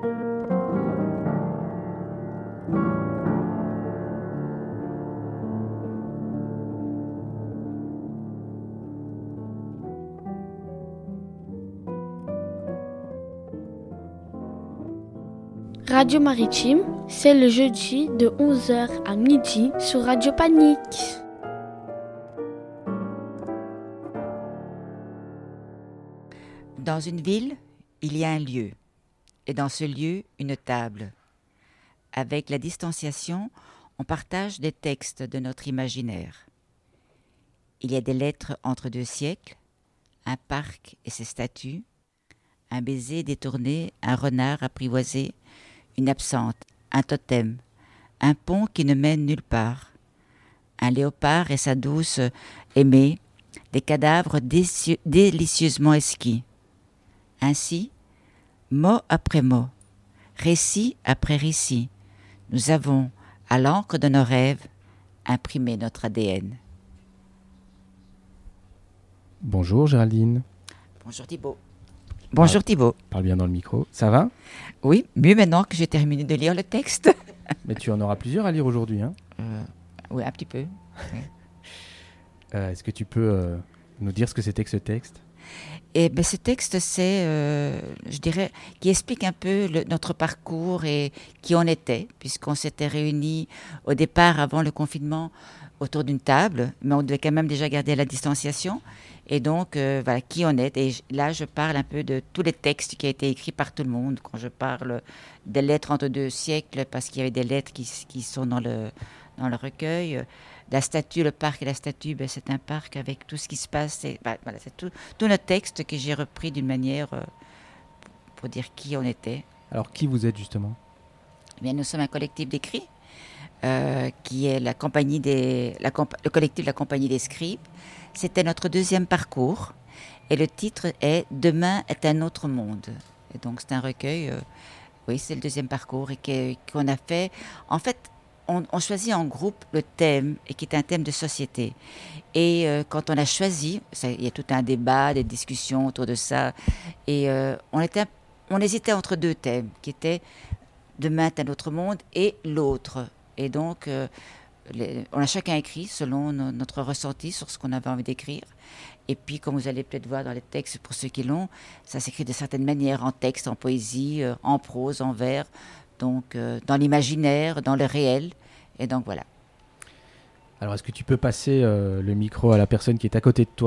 Radio Maritime, c'est le jeudi de 11h à midi sur Radio Panique. Dans une ville, il y a un lieu, et dans ce lieu, une table. Avec la distanciation, on partage des textes de notre imaginaire. Il y a des lettres entre deux siècles, un parc et ses statues, un baiser détourné, un renard apprivoisé, une absente, un totem, un pont qui ne mène nulle part, un léopard et sa douce aimée, des cadavres délicieusement esquis. Ainsi, mot après mot, récit après récit, nous avons, à l'encre de nos rêves, imprimé notre ADN. Bonjour Géraldine. Bonjour Thibaut. Bonjour Thibaut. Parle bien dans le micro. Ça va ? Oui, mieux maintenant que j'ai terminé de lire le texte. Mais tu en auras plusieurs à lire aujourd'hui, hein ? Oui, un petit peu. Oui. Est-ce que tu peux nous dire ce que c'était que ce texte ? Et ben, ce texte, c'est, je dirais, qui explique un peu notre parcours et qui on était, puisqu'on s'était réunis au départ, avant le confinement, autour d'une table, mais on devait quand même déjà garder la distanciation. Et donc, voilà, qui on est. Et là, je parle un peu de tous les textes qui ont été écrits par tout le monde. Quand je parle des lettres entre deux siècles, parce qu'il y avait des lettres qui sont dans le recueil. La statue, le parc et la statue, ben, c'est un parc avec tout ce qui se passe. Voilà, c'est tout notre texte que j'ai repris d'une manière pour dire qui on était. Alors, qui vous êtes justement ? Bien, nous sommes un collectif d'écrits qui est le collectif de la Compagnie des Scribes. C'était notre deuxième parcours et le titre est « Demain est un autre monde ». Et donc c'est un recueil, oui c'est le deuxième parcours et qu'on a fait. En fait, on choisit en groupe le thème et qui est un thème de société. Et quand on a choisi, il y a tout un débat, des discussions autour de ça. Et on hésitait entre deux thèmes qui étaient « Demain est un autre monde » et « L'autre ». Et donc... on a chacun écrit selon notre ressenti sur ce qu'on avait envie d'écrire. Et puis, comme vous allez peut-être voir dans les textes, pour ceux qui l'ont, ça s'écrit de certaines manières, en texte, en poésie, en prose, en vers, donc dans l'imaginaire, dans le réel. Et donc, voilà. Alors, est-ce que tu peux passer le micro à la personne qui est à côté de toi ?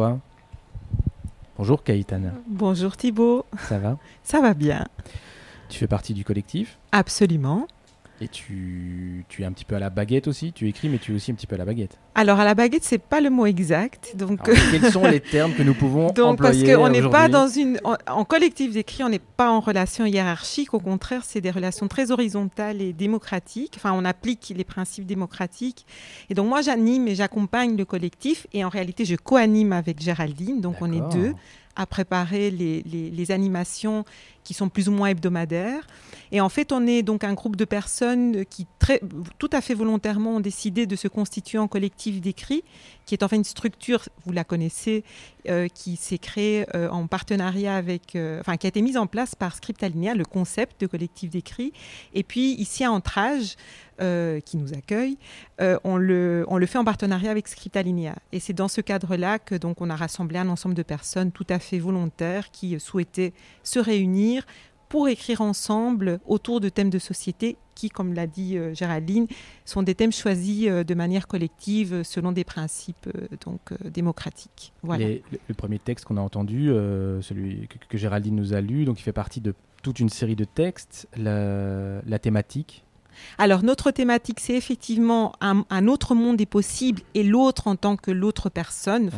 Bonjour Caïtana. Bonjour Thibaut. Ça va ? Ça va bien. Tu fais partie du collectif ? Absolument. Et tu es un petit peu à la baguette aussi, tu écris, mais tu es aussi un petit peu à la baguette. Alors, à la baguette, c'est pas le mot exact. Donc, alors, quels sont les termes que nous pouvons employer parce qu'on n'est pas aujourd'hui ? en collectif d'écrit, on n'est pas en relation hiérarchique. Au contraire, c'est des relations très horizontales et démocratiques. Enfin, on applique les principes démocratiques. Et donc, moi, j'anime et j'accompagne le collectif. Et en réalité, je co-anime avec Géraldine. Donc, D'accord. On est deux à préparer les animations qui sont plus ou moins hebdomadaires. Et en fait, on est donc un groupe de personnes qui tout à fait volontairement ont décidé de se constituer en collectif d'écrit, qui est en fait une structure, vous la connaissez, qui s'est créée en partenariat avec, qui a été mise en place par Scriptalinea, le concept de collectif d'écrit. Et puis ici à Entrage, qui nous accueille, on le fait en partenariat avec Scriptalinea. Et c'est dans ce cadre-là que donc on a rassemblé un ensemble de personnes tout à fait volontaires qui souhaitaient se réunir pour écrire ensemble autour de thèmes de société qui, comme l'a dit Géraldine, sont des thèmes choisis de manière collective selon des principes démocratiques. Voilà. Le premier texte qu'on a entendu, celui que Géraldine nous a lu, donc il fait partie de toute une série de textes. La thématique. Alors, notre thématique, c'est effectivement un autre monde est possible et l'autre en tant que l'autre personne,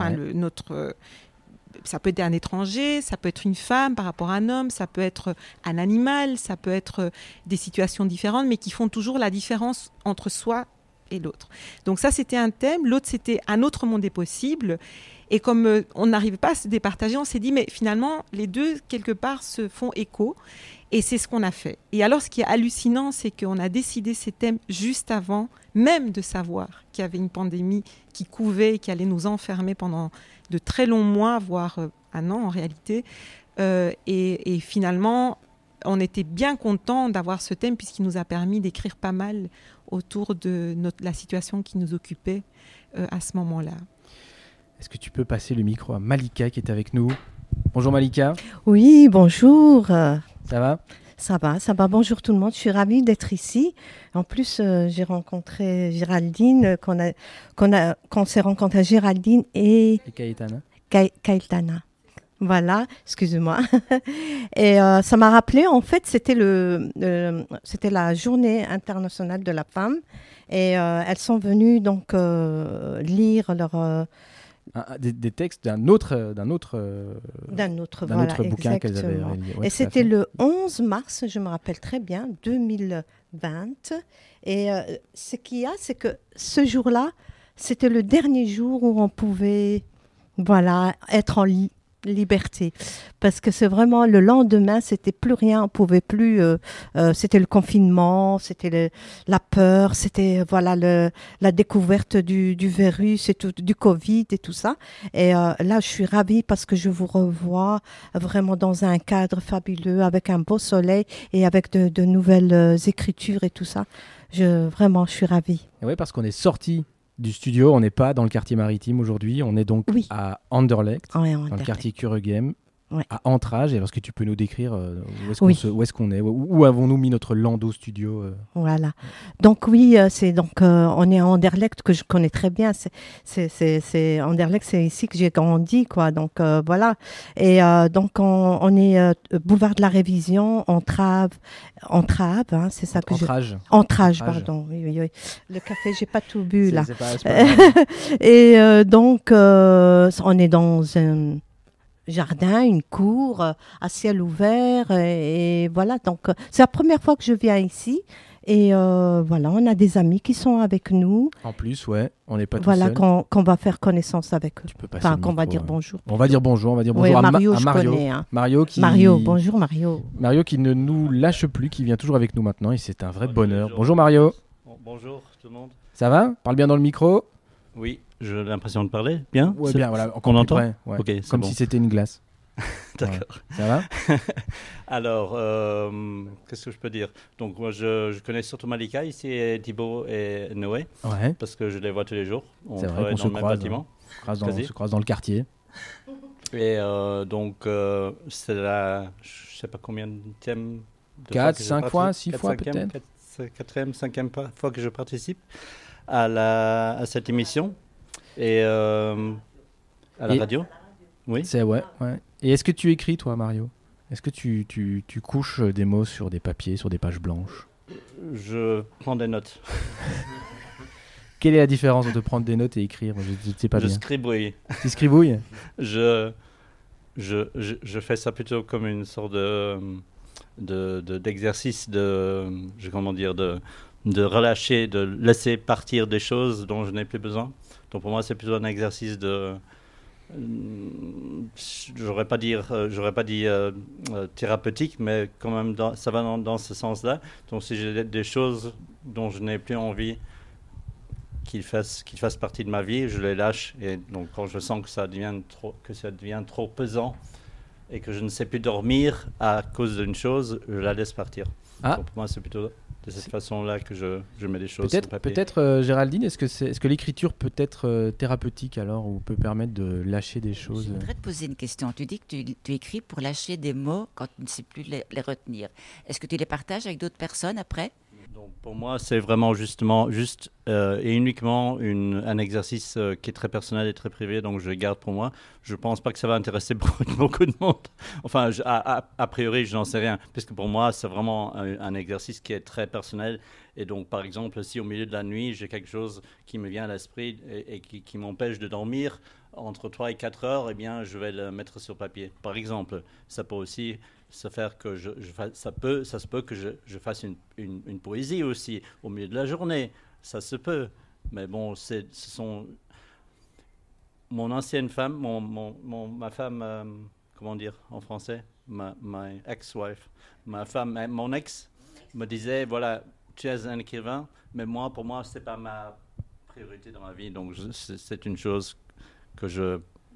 ça peut être un étranger, ça peut être une femme par rapport à un homme, ça peut être un animal, ça peut être des situations différentes, mais qui font toujours la différence entre soi et l'autre. Donc ça, c'était un thème. L'autre, c'était un autre monde est possible. Et comme on n'arrivait pas à se départager, on s'est dit, mais finalement, les deux, quelque part, se font écho. Et c'est ce qu'on a fait. Et alors, ce qui est hallucinant, c'est qu'on a décidé ces thèmes juste avant même de savoir qu'il y avait une pandémie qui couvait et qui allait nous enfermer pendant de très longs mois, voire un an en réalité. Et finalement, on était bien contents d'avoir ce thème puisqu'il nous a permis d'écrire pas mal autour de la situation qui nous occupait à ce moment-là. Est-ce que tu peux passer le micro à Malika qui est avec nous? Bonjour Malika. Oui, bonjour. Ça va? Ça va. Bonjour tout le monde. Je suis ravie d'être ici. En plus, j'ai rencontré Géraldine, qu'on s'est rencontré Géraldine et Caetana. Caetana. Voilà, excusez-moi. Et ça m'a rappelé, en fait, c'était la journée internationale de la femme. Et elles sont venues donc lire leur... Des textes d'un autre voilà, bouquin qu'elles avaient exactement. réalisé. Ouais, et c'était le 11 mars, je me rappelle très bien, 2020. Et ce qu'il y a, c'est que ce jour-là, c'était le dernier jour où on pouvait être en liberté. Parce que c'est vraiment le lendemain, c'était plus rien, on pouvait plus... c'était le confinement, c'était la peur, c'était la découverte du virus, et du Covid et tout ça. Et là, je suis ravie parce que je vous revois vraiment dans un cadre fabuleux, avec un beau soleil et avec de nouvelles écritures et tout ça. Je suis ravie. Et ouais, parce qu'on est sorti du studio, on n'est pas dans le quartier maritime aujourd'hui, on est donc à Anderlecht, dans le quartier Kuregem, à Entrage. Et est-ce que tu peux nous décrire où est-ce qu'on est, où avons-nous mis notre Lando studio Voilà. Donc on est à Anderlecht, que je connais très bien. C'est Anderlecht, c'est ici que j'ai grandi, quoi. Donc voilà. Et donc on est boulevard de la Révision, Entrave, hein, c'est ça que Entrage, pardon. Oui. Le café, j'ai pas tout bu là. C'est pas Et donc on est dans un jardin, une cour à ciel ouvert et voilà, donc c'est la première fois que je viens ici et on a des amis qui sont avec nous. En plus, on n'est pas tout seul. Qu'on va faire connaissance avec eux. Qu'on va dire bonjour. On va dire bonjour à Mario. Je connais, hein. Bonjour Mario. Mario qui ne nous lâche plus, qui vient toujours avec nous maintenant et c'est un vrai bonheur. Bonjour Mario. Bonjour tout le monde. Ça va? Parle bien dans le micro. Oui. J'ai l'impression de parler bien. Ouais, bien, voilà. On entend près, okay, comme si c'était une glace. D'accord. Ouais. Ça va? Alors, qu'est-ce que je peux dire? Donc, moi, je connais surtout Malika ici, et Thibaut et Noé, parce que je les vois tous les jours. On travaille dans le même bâtiment. On se croise dans le quartier. Et donc, c'est la, je ne sais pas combien de thèmes. 4, 5 fois, 6 fois peut-être. 4e, 5e fois que je participe à cette émission. Et à la radio. Oui. C'est ouais. Et est-ce que tu écris, toi, Mario? Est-ce que tu couches des mots sur des papiers, sur des pages blanches? Je prends des notes. Quelle est la différence entre prendre des notes et écrire? Je ne sais pas bien. Je scribouille. Tu scribouilles? Je fais ça plutôt comme une sorte d'exercice de relâcher, de laisser partir des choses dont je n'ai plus besoin. Donc pour moi, c'est plutôt un exercice j'aurais pas dit thérapeutique, mais quand même ça va dans ce sens-là. Donc si j'ai des choses dont je n'ai plus envie qu'ils fassent partie de ma vie, je les lâche. Et donc quand je sens que ça devient trop pesant et que je ne sais plus dormir à cause d'une chose, je la laisse partir. Donc pour moi, c'est plutôt de cette façon-là que je mets des choses sur papier. Peut-être Géraldine, est-ce que l'écriture peut être thérapeutique alors, ou peut permettre de lâcher des choses? Je voudrais te poser une question. Tu dis que tu écris pour lâcher des mots quand tu ne sais plus les retenir. Est-ce que tu les partages avec d'autres personnes après? Donc pour moi, c'est vraiment juste et uniquement un exercice qui est très personnel et très privé, donc je le garde pour moi. Je ne pense pas que ça va intéresser beaucoup de monde. Enfin, a priori, je n'en sais rien, puisque pour moi, c'est vraiment un exercice qui est très personnel. Et donc, par exemple, si au milieu de la nuit, j'ai quelque chose qui me vient à l'esprit et qui m'empêche de dormir entre 3 et 4 heures, eh bien, je vais le mettre sur papier. Par exemple, ça peut aussi se faire que ça se peut que je fasse une poésie aussi au milieu de la journée. Ça se peut. Mais bon, ce sont mon ancienne femme, ma femme, comment dire en français, my ex-wife, mon ex me disait, voilà, tu es un écrivain, mais pour moi, c'est pas ma priorité dans ma vie. Donc, c'est une chose que je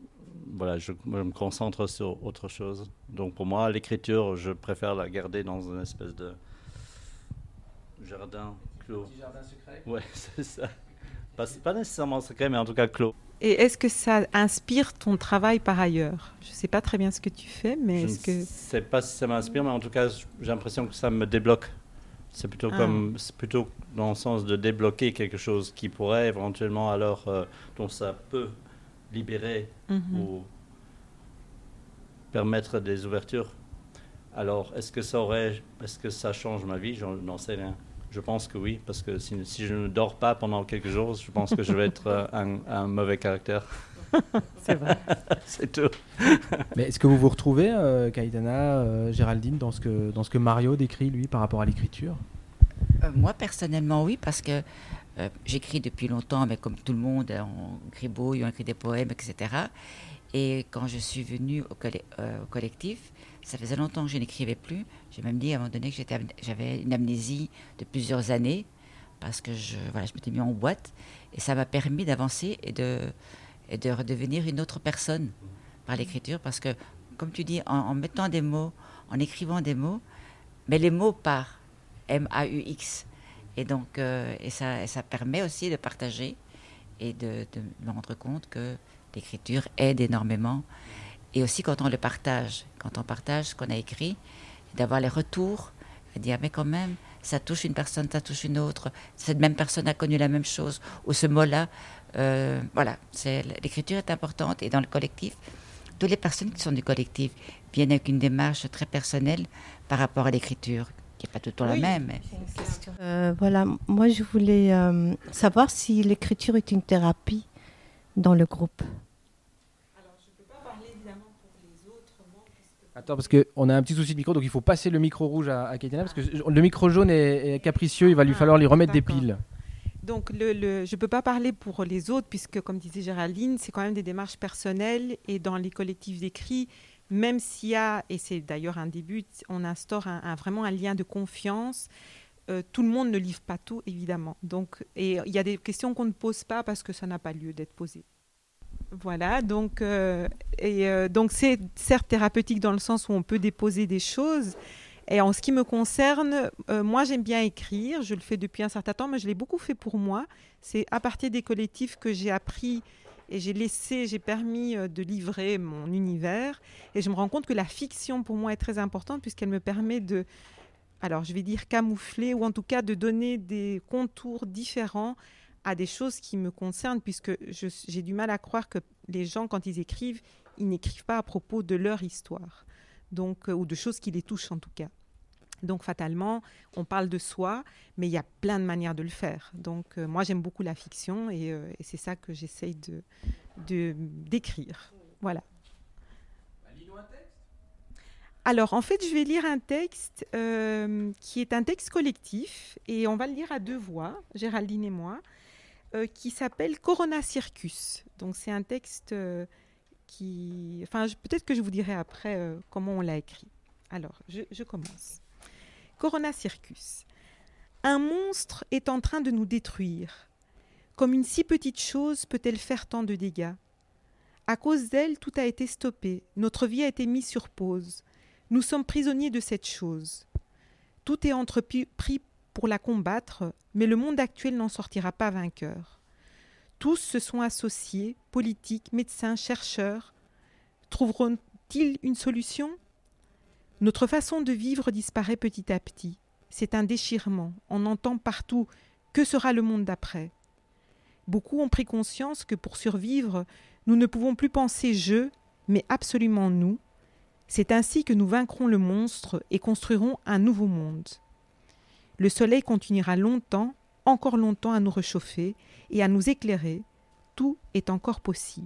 voilà, je me concentre sur autre chose. Donc pour moi, l'écriture, je préfère la garder dans une espèce de jardin clos. Petit jardin secret. Ouais, c'est ça. Pas nécessairement secret, mais en tout cas clos. Et est-ce que ça inspire ton travail par ailleurs? Je ne sais pas très bien ce que tu fais, mais je ne sais pas si ça m'inspire, mais en tout cas, j'ai l'impression que ça me débloque. C'est plutôt c'est plutôt dans le sens de débloquer quelque chose qui pourrait éventuellement alors, dont ça peut libérer ou permettre des ouvertures. Alors, est-ce que ça change ma vie? Je n'en sais rien. Je pense que oui, parce que si je ne dors pas pendant quelques jours, je pense que je vais être un mauvais caractère. C'est vrai. C'est tout. Mais est-ce que vous vous retrouvez, Caïtana, Géraldine, dans ce que Mario décrit, lui, par rapport à l'écriture? Moi, personnellement, oui, parce que j'écris depuis longtemps, mais comme tout le monde, on gribouille, on écrit des poèmes, etc. Et quand je suis venue au collectif, ça faisait longtemps que je n'écrivais plus. J'ai même dit à un moment donné que j'avais une amnésie de plusieurs années, parce que je m'étais mis en boîte. Et ça m'a permis d'avancer et de redevenir une autre personne par l'écriture. Parce que, comme tu dis, en mettant des mots, en écrivant des mots, mais les mots par M-A-U-X. Et donc, ça permet aussi de partager et de me rendre compte que l'écriture aide énormément. Et aussi quand on partage ce qu'on a écrit, d'avoir les retours, de dire mais quand même, ça touche une personne, ça touche une autre, cette même personne a connu la même chose, ou ce mot-là, voilà, l'écriture est importante. Et dans le collectif, toutes les personnes qui sont du collectif viennent avec une démarche très personnelle par rapport à l'écriture, qui n'est pas tout le temps la même. Mais... C'est une question. Voilà, moi je voulais savoir si l'écriture est une thérapie dans le groupe. Attends, parce qu'on a un petit souci de micro, donc il faut passer le micro rouge à Caïtana, parce que le micro jaune est capricieux, il va lui falloir lui remettre des piles. Donc, je ne peux pas parler pour les autres, puisque, comme disait Géraldine, c'est quand même des démarches personnelles, et dans les collectifs d'écrit, même s'il y a, et c'est d'ailleurs un début, on instaure vraiment un lien de confiance, tout le monde ne livre pas tout, évidemment. Donc, et il y a des questions qu'on ne pose pas parce que ça n'a pas lieu d'être posé. Voilà, donc c'est certes thérapeutique dans le sens où on peut déposer des choses. Et en ce qui me concerne, moi j'aime bien écrire, je le fais depuis un certain temps, mais je l'ai beaucoup fait pour moi. C'est à partir des collectifs que j'ai appris et j'ai permis de livrer mon univers. Et je me rends compte que la fiction pour moi est très importante puisqu'elle me permet de, alors je vais dire camoufler, ou en tout cas de donner des contours différents à des choses qui me concernent, puisque j'ai du mal à croire que les gens, quand ils écrivent, ils n'écrivent pas à propos de leur histoire, donc, ou de choses qui les touchent en tout cas. Donc fatalement, on parle de soi, mais il y a plein de manières de le faire. Donc moi, j'aime beaucoup la fiction et c'est ça que j'essaye d'écrire. Voilà. Lis-nous un texte. Alors, en fait, je vais lire un texte qui est un texte collectif, et on va le lire à deux voix, Géraldine et moi, qui s'appelle Corona Circus. Donc, c'est un texte peut-être que je vous dirai après comment on l'a écrit. Alors, je commence. Corona Circus. Un monstre est en train de nous détruire. Comme une si petite chose peut-elle faire tant de dégâts? À cause d'elle, tout a été stoppé. Notre vie a été mise sur pause. Nous sommes prisonniers de cette chose. Tout est entrepris pour la combattre, mais le monde actuel n'en sortira pas vainqueur. Tous se sont associés, politiques, médecins, chercheurs. Trouveront-ils une solution? Notre façon de vivre disparaît petit à petit. C'est un déchirement. On entend partout « Que sera le monde d'après ?» Beaucoup ont pris conscience que pour survivre, nous ne pouvons plus penser « je », mais absolument « nous ». C'est ainsi que nous vaincrons le monstre et construirons un nouveau monde. Le soleil continuera longtemps, encore longtemps à nous réchauffer et à nous éclairer. Tout est encore possible.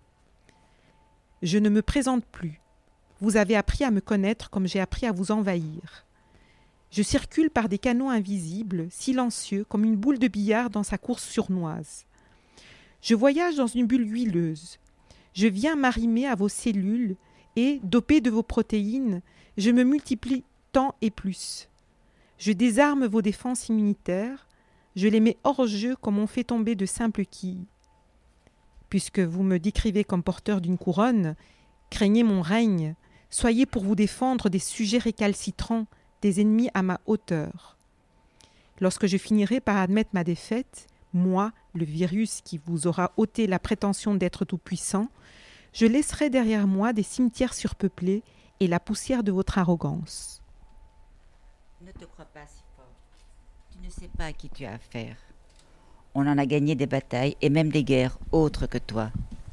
Je ne me présente plus. Vous avez appris à me connaître comme j'ai appris à vous envahir. Je circule par des canaux invisibles, silencieux, comme une boule de billard dans sa course sournoise. Je voyage dans une bulle huileuse. Je viens m'arrimer à vos cellules et, dopé de vos protéines, je me multiplie tant et plus. Je désarme vos défenses immunitaires, je les mets hors jeu comme on fait tomber de simples quilles. Puisque vous me décrivez comme porteur d'une couronne, craignez mon règne, soyez pour vous défendre des sujets récalcitrants, des ennemis à ma hauteur. Lorsque je finirai par admettre ma défaite, moi, le virus qui vous aura ôté la prétention d'être tout-puissant, je laisserai derrière moi des cimetières surpeuplés et la poussière de votre arrogance. Ne te crois pas si fort. Tu ne sais pas à qui tu as affaire. On en a gagné des batailles et même des guerres autres que toi.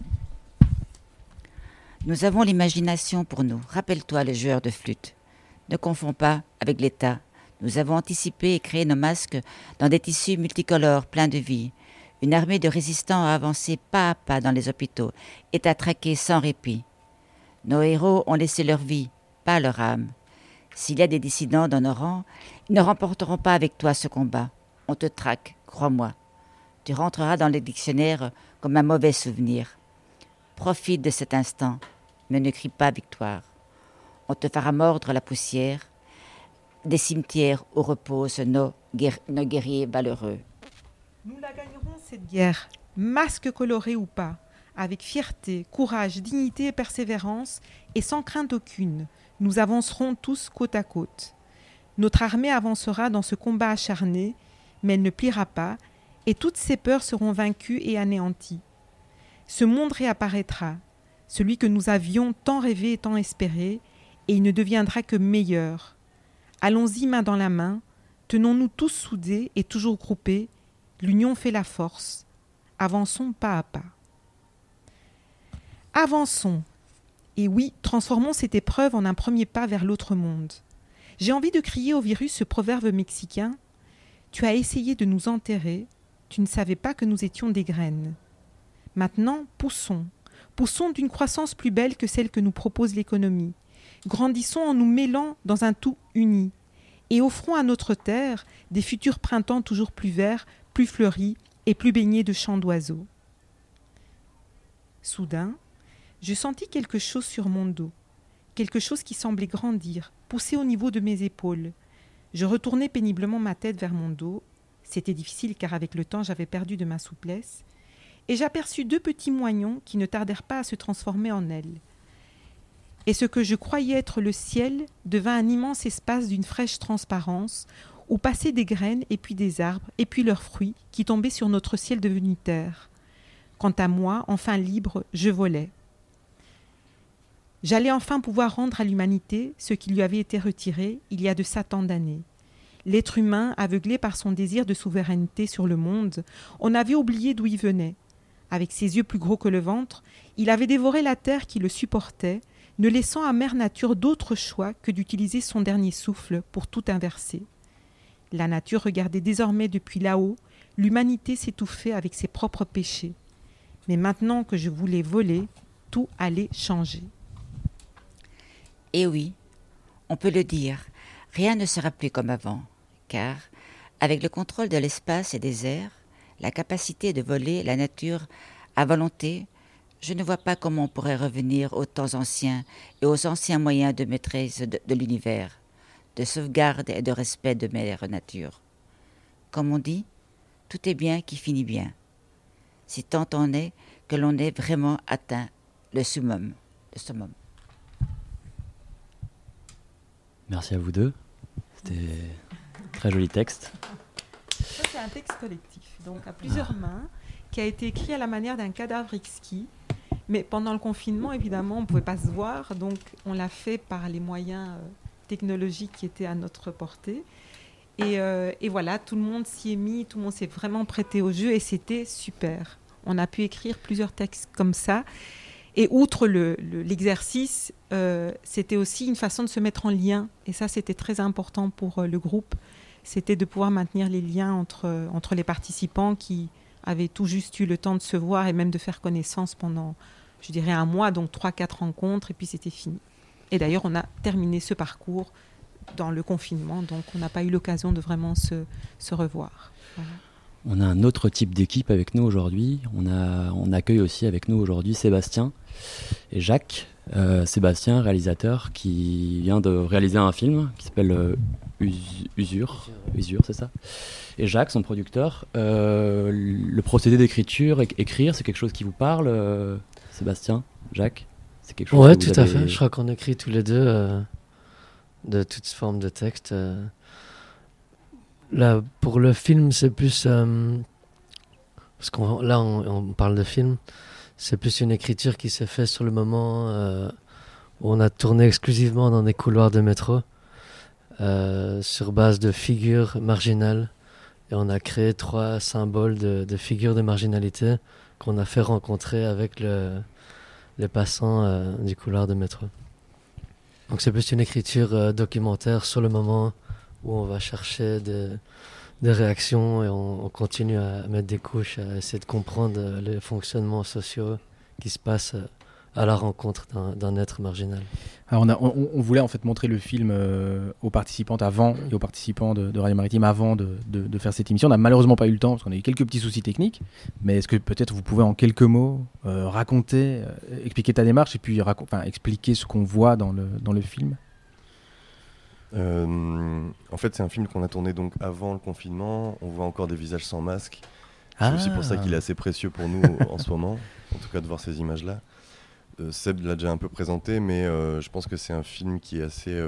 Nous avons l'imagination pour nous. Rappelle-toi le joueur de flûte. Ne confonds pas avec l'État. Nous avons anticipé et créé nos masques dans des tissus multicolores pleins de vie. Une armée de résistants a avancé pas à pas dans les hôpitaux et t'a traqué sans répit. Nos héros ont laissé leur vie, pas leur âme. S'il y a des dissidents dans nos rangs, ils ne remporteront pas avec toi ce combat. On te traque, crois-moi. Tu rentreras dans les dictionnaires comme un mauvais souvenir. Profite de cet instant, mais ne crie pas victoire. On te fera mordre la poussière des cimetières où reposent nos guerriers valeureux. Nous la gagnerons cette guerre, masque coloré ou pas, avec fierté, courage, dignité et persévérance, et sans crainte aucune. Nous avancerons tous côte à côte. Notre armée avancera dans ce combat acharné, mais elle ne pliera pas, et toutes ses peurs seront vaincues et anéanties. Ce monde réapparaîtra, celui que nous avions tant rêvé et tant espéré, et il ne deviendra que meilleur. Allons-y main dans la main, tenons-nous tous soudés et toujours groupés, l'union fait la force. Avançons pas à pas. Avançons. Et oui, transformons cette épreuve en un premier pas vers l'autre monde. J'ai envie de crier au virus ce proverbe mexicain. Tu as essayé de nous enterrer, tu ne savais pas que nous étions des graines. Maintenant, poussons. Poussons d'une croissance plus belle que celle que nous propose l'économie. Grandissons en nous mêlant dans un tout uni. Et offrons à notre terre des futurs printemps toujours plus verts, plus fleuris et plus baignés de chants d'oiseaux. Soudain, je sentis quelque chose sur mon dos, quelque chose qui semblait grandir, pousser au niveau de mes épaules. Je retournai péniblement ma tête vers mon dos. C'était difficile car avec le temps j'avais perdu de ma souplesse. Et j'aperçus 2 petits moignons qui ne tardèrent pas à se transformer en ailes. Et ce que je croyais être le ciel devint un immense espace d'une fraîche transparence où passaient des graines et puis des arbres et puis leurs fruits qui tombaient sur notre ciel devenu terre. Quant à moi, enfin libre, je volais. J'allais enfin pouvoir rendre à l'humanité ce qui lui avait été retiré il y a de ça tant d'années. L'être humain, aveuglé par son désir de souveraineté sur le monde, on avait oublié d'où il venait. Avec ses yeux plus gros que le ventre, il avait dévoré la terre qui le supportait, ne laissant à mère nature d'autre choix que d'utiliser son dernier souffle pour tout inverser. La nature regardait désormais depuis là-haut, l'humanité s'étouffait avec ses propres péchés. Mais maintenant que je voulais voler, tout allait changer. Et oui, on peut le dire, rien ne sera plus comme avant, car, avec le contrôle de l'espace et des airs, la capacité de voler la nature à volonté, je ne vois pas comment on pourrait revenir aux temps anciens et aux anciens moyens de maîtrise de l'univers, de sauvegarde et de respect de mère nature. Comme on dit, tout est bien qui finit bien. Si tant en est que l'on ait vraiment atteint le summum. Merci à vous deux. C'était très joli texte. Ça, c'est un texte collectif, donc à plusieurs mains, qui a été écrit à la manière d'un cadavre exquis. Mais pendant le confinement, évidemment, on ne pouvait pas se voir, donc on l'a fait par les moyens technologiques qui étaient à notre portée. Et voilà, tout le monde s'y est mis, tout le monde s'est vraiment prêté au jeu et c'était super. On a pu écrire plusieurs textes comme ça. Et outre l'exercice, c'était aussi une façon de se mettre en lien. Et ça, c'était très important pour le groupe. C'était de pouvoir maintenir les liens entre les participants qui avaient tout juste eu le temps de se voir et même de faire connaissance pendant, je dirais, 1 mois, donc 3-4 rencontres, et puis c'était fini. Et d'ailleurs, on a terminé ce parcours dans le confinement, donc on n'a pas eu l'occasion de vraiment se revoir. Voilà. On a un autre type d'équipe avec nous aujourd'hui. On accueille aussi avec nous aujourd'hui Sébastien et Jacques. Sébastien, réalisateur, qui vient de réaliser un film qui s'appelle Usure, c'est ça. Et Jacques, son producteur. Le procédé d'écriture, écrire, c'est quelque chose qui vous parle, Sébastien, Jacques? C'est quelque chose ouais, tout à fait. Je crois qu'on écrit tous les deux de toutes formes de texte. Là, pour le film, c'est plus... parce là, on parle de film. C'est plus une écriture qui s'est faite sur le moment où on a tourné exclusivement dans des couloirs de métro sur base de figures marginales. Et on a créé 3 symboles de figures de marginalité qu'on a fait rencontrer avec les passants du couloir de métro. Donc c'est plus une écriture documentaire sur le moment où on va chercher des réactions et on continue à mettre des couches, à essayer de comprendre les fonctionnements sociaux qui se passent à la rencontre d'un être marginal. Alors on voulait en fait montrer le film aux participantes avant et aux participants de Radio Maritime avant de faire cette émission. On n'a malheureusement pas eu le temps parce qu'on a eu quelques petits soucis techniques, mais est-ce que peut-être vous pouvez en quelques mots raconter, expliquer ta démarche et puis expliquer ce qu'on voit dans le film? En fait, c'est un film qu'on a tourné donc avant le confinement. On voit encore des visages sans masque. C'est aussi pour ça qu'il est assez précieux pour nous en ce moment, en tout cas de voir ces images-là. Seb l'a déjà un peu présenté, mais je pense que c'est un film qui est assez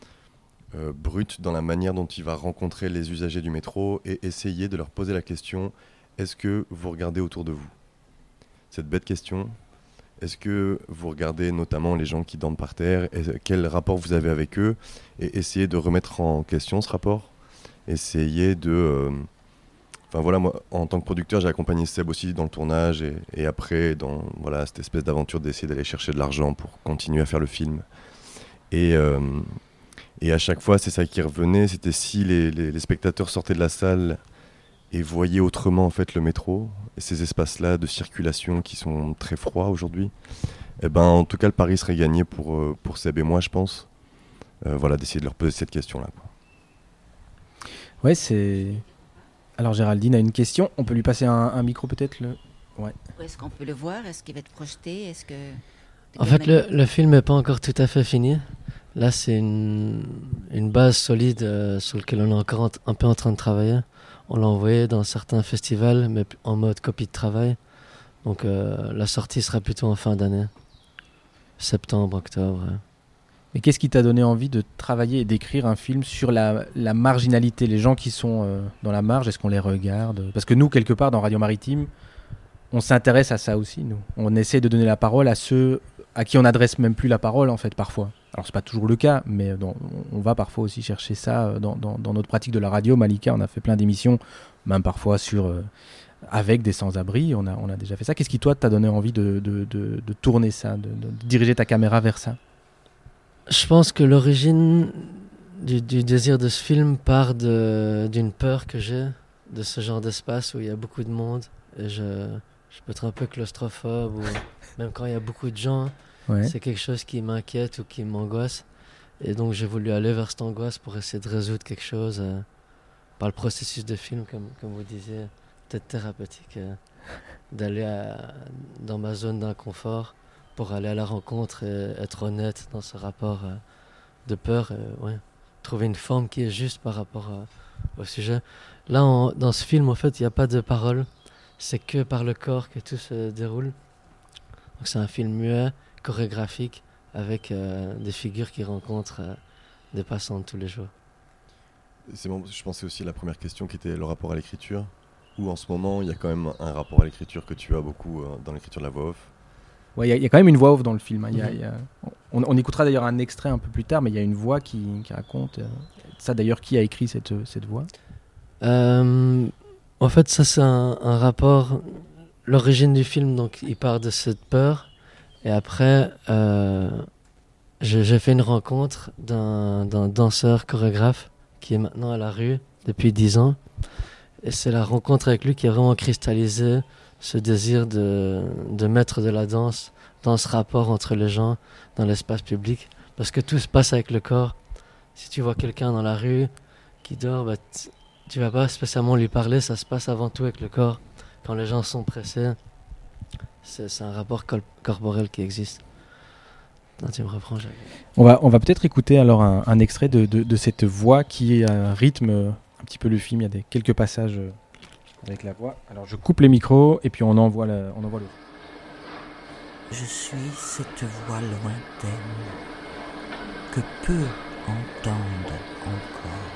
brut dans la manière dont il va rencontrer les usagers du métro et essayer de leur poser la question: est-ce que vous regardez autour de vous? Cette bête question. Est-ce que vous regardez notamment les gens qui dorment par terre? Quel rapport vous avez avec eux? Et essayer de remettre en question ce rapport. Essayer de... moi, en tant que producteur, j'ai accompagné Seb aussi dans le tournage et après, dans cette espèce d'aventure d'essayer d'aller chercher de l'argent pour continuer à faire le film. Et à chaque fois, c'est ça qui revenait, c'était si les spectateurs sortaient de la salle et voyaient autrement en fait le métro et ces espaces-là de circulation qui sont très froids aujourd'hui, en tout cas le pari serait gagné pour Seb et moi, je pense. D'essayer de leur poser cette question-là. Ouais, c'est... Alors Géraldine a une question, on peut lui passer un micro peut-être Ouais. Est-ce qu'on peut le voir? Est-ce qu'il va être projeté? En fait, le film n'est pas encore tout à fait fini. Là, c'est une base solide sur laquelle on est encore un peu en train de travailler. On l'a envoyé dans certains festivals, mais en mode copie de travail. Donc la sortie sera plutôt en fin d'année. Septembre, octobre. Mais qu'est-ce qui t'a donné envie de travailler et d'écrire un film sur la marginalité, les gens qui sont dans la marge, est-ce qu'on les regarde? Parce que nous, quelque part, dans Radio Maritime, on s'intéresse à ça aussi, nous. On essaie de donner la parole à ceux à qui on n'adresse même plus la parole, en fait, parfois. Alors, c'est pas toujours le cas, mais on va parfois aussi chercher ça dans notre pratique de la radio. Malika, on a fait plein d'émissions, même parfois avec des sans-abri, on a déjà fait ça. Qu'est-ce qui, toi, t'a donné envie de tourner ça, de diriger ta caméra vers ça? Je pense que l'origine du désir de ce film part d'une peur que j'ai de ce genre d'espace où il y a beaucoup de monde. Et je peux être un peu claustrophobe, ou même quand il y a beaucoup de gens, c'est quelque chose qui m'inquiète ou qui m'angoisse. Et donc j'ai voulu aller vers cette angoisse pour essayer de résoudre quelque chose par le processus de film, comme vous disiez, peut-être thérapeutique, d'aller dans ma zone d'inconfort pour aller à la rencontre et être honnête dans ce rapport de peur, trouver une forme qui est juste par rapport au sujet. Là, dans ce film, en fait, il n'y a pas de parole, c'est que par le corps que tout se déroule. Donc c'est un film muet, chorégraphique, avec des figures qui rencontrent des passants de tous les jours. C'est bon, je pensais aussi à la première question qui était le rapport à l'écriture, où en ce moment, il y a quand même un rapport à l'écriture que tu as beaucoup dans l'écriture de la voix off. Ouais, il y a quand même une voix off dans le film. On écoutera d'ailleurs un extrait un peu plus tard, mais il y a une voix qui raconte. Ça d'ailleurs, qui a écrit cette voix? En fait, ça c'est un rapport. L'origine du film, donc, il part de cette peur. Et après, j'ai fait une rencontre d'un danseur chorégraphe qui est maintenant à la rue depuis 10 ans. Et c'est la rencontre avec lui qui a vraiment cristallisé ce désir de mettre de la danse dans ce rapport entre les gens, dans l'espace public. Parce que tout se passe avec le corps. Si tu vois quelqu'un dans la rue qui dort, tu vas pas spécialement lui parler, ça se passe avant tout avec le corps. Quand les gens sont pressés, c'est un rapport corporel qui existe. Non, tu me reprends jamais. On va peut-être écouter alors un extrait de cette voix qui rythme un petit peu le film. Il y a quelques passages avec la voix. Alors je coupe les micros et puis on envoie le. Je suis cette voix lointaine que peu entendent encore.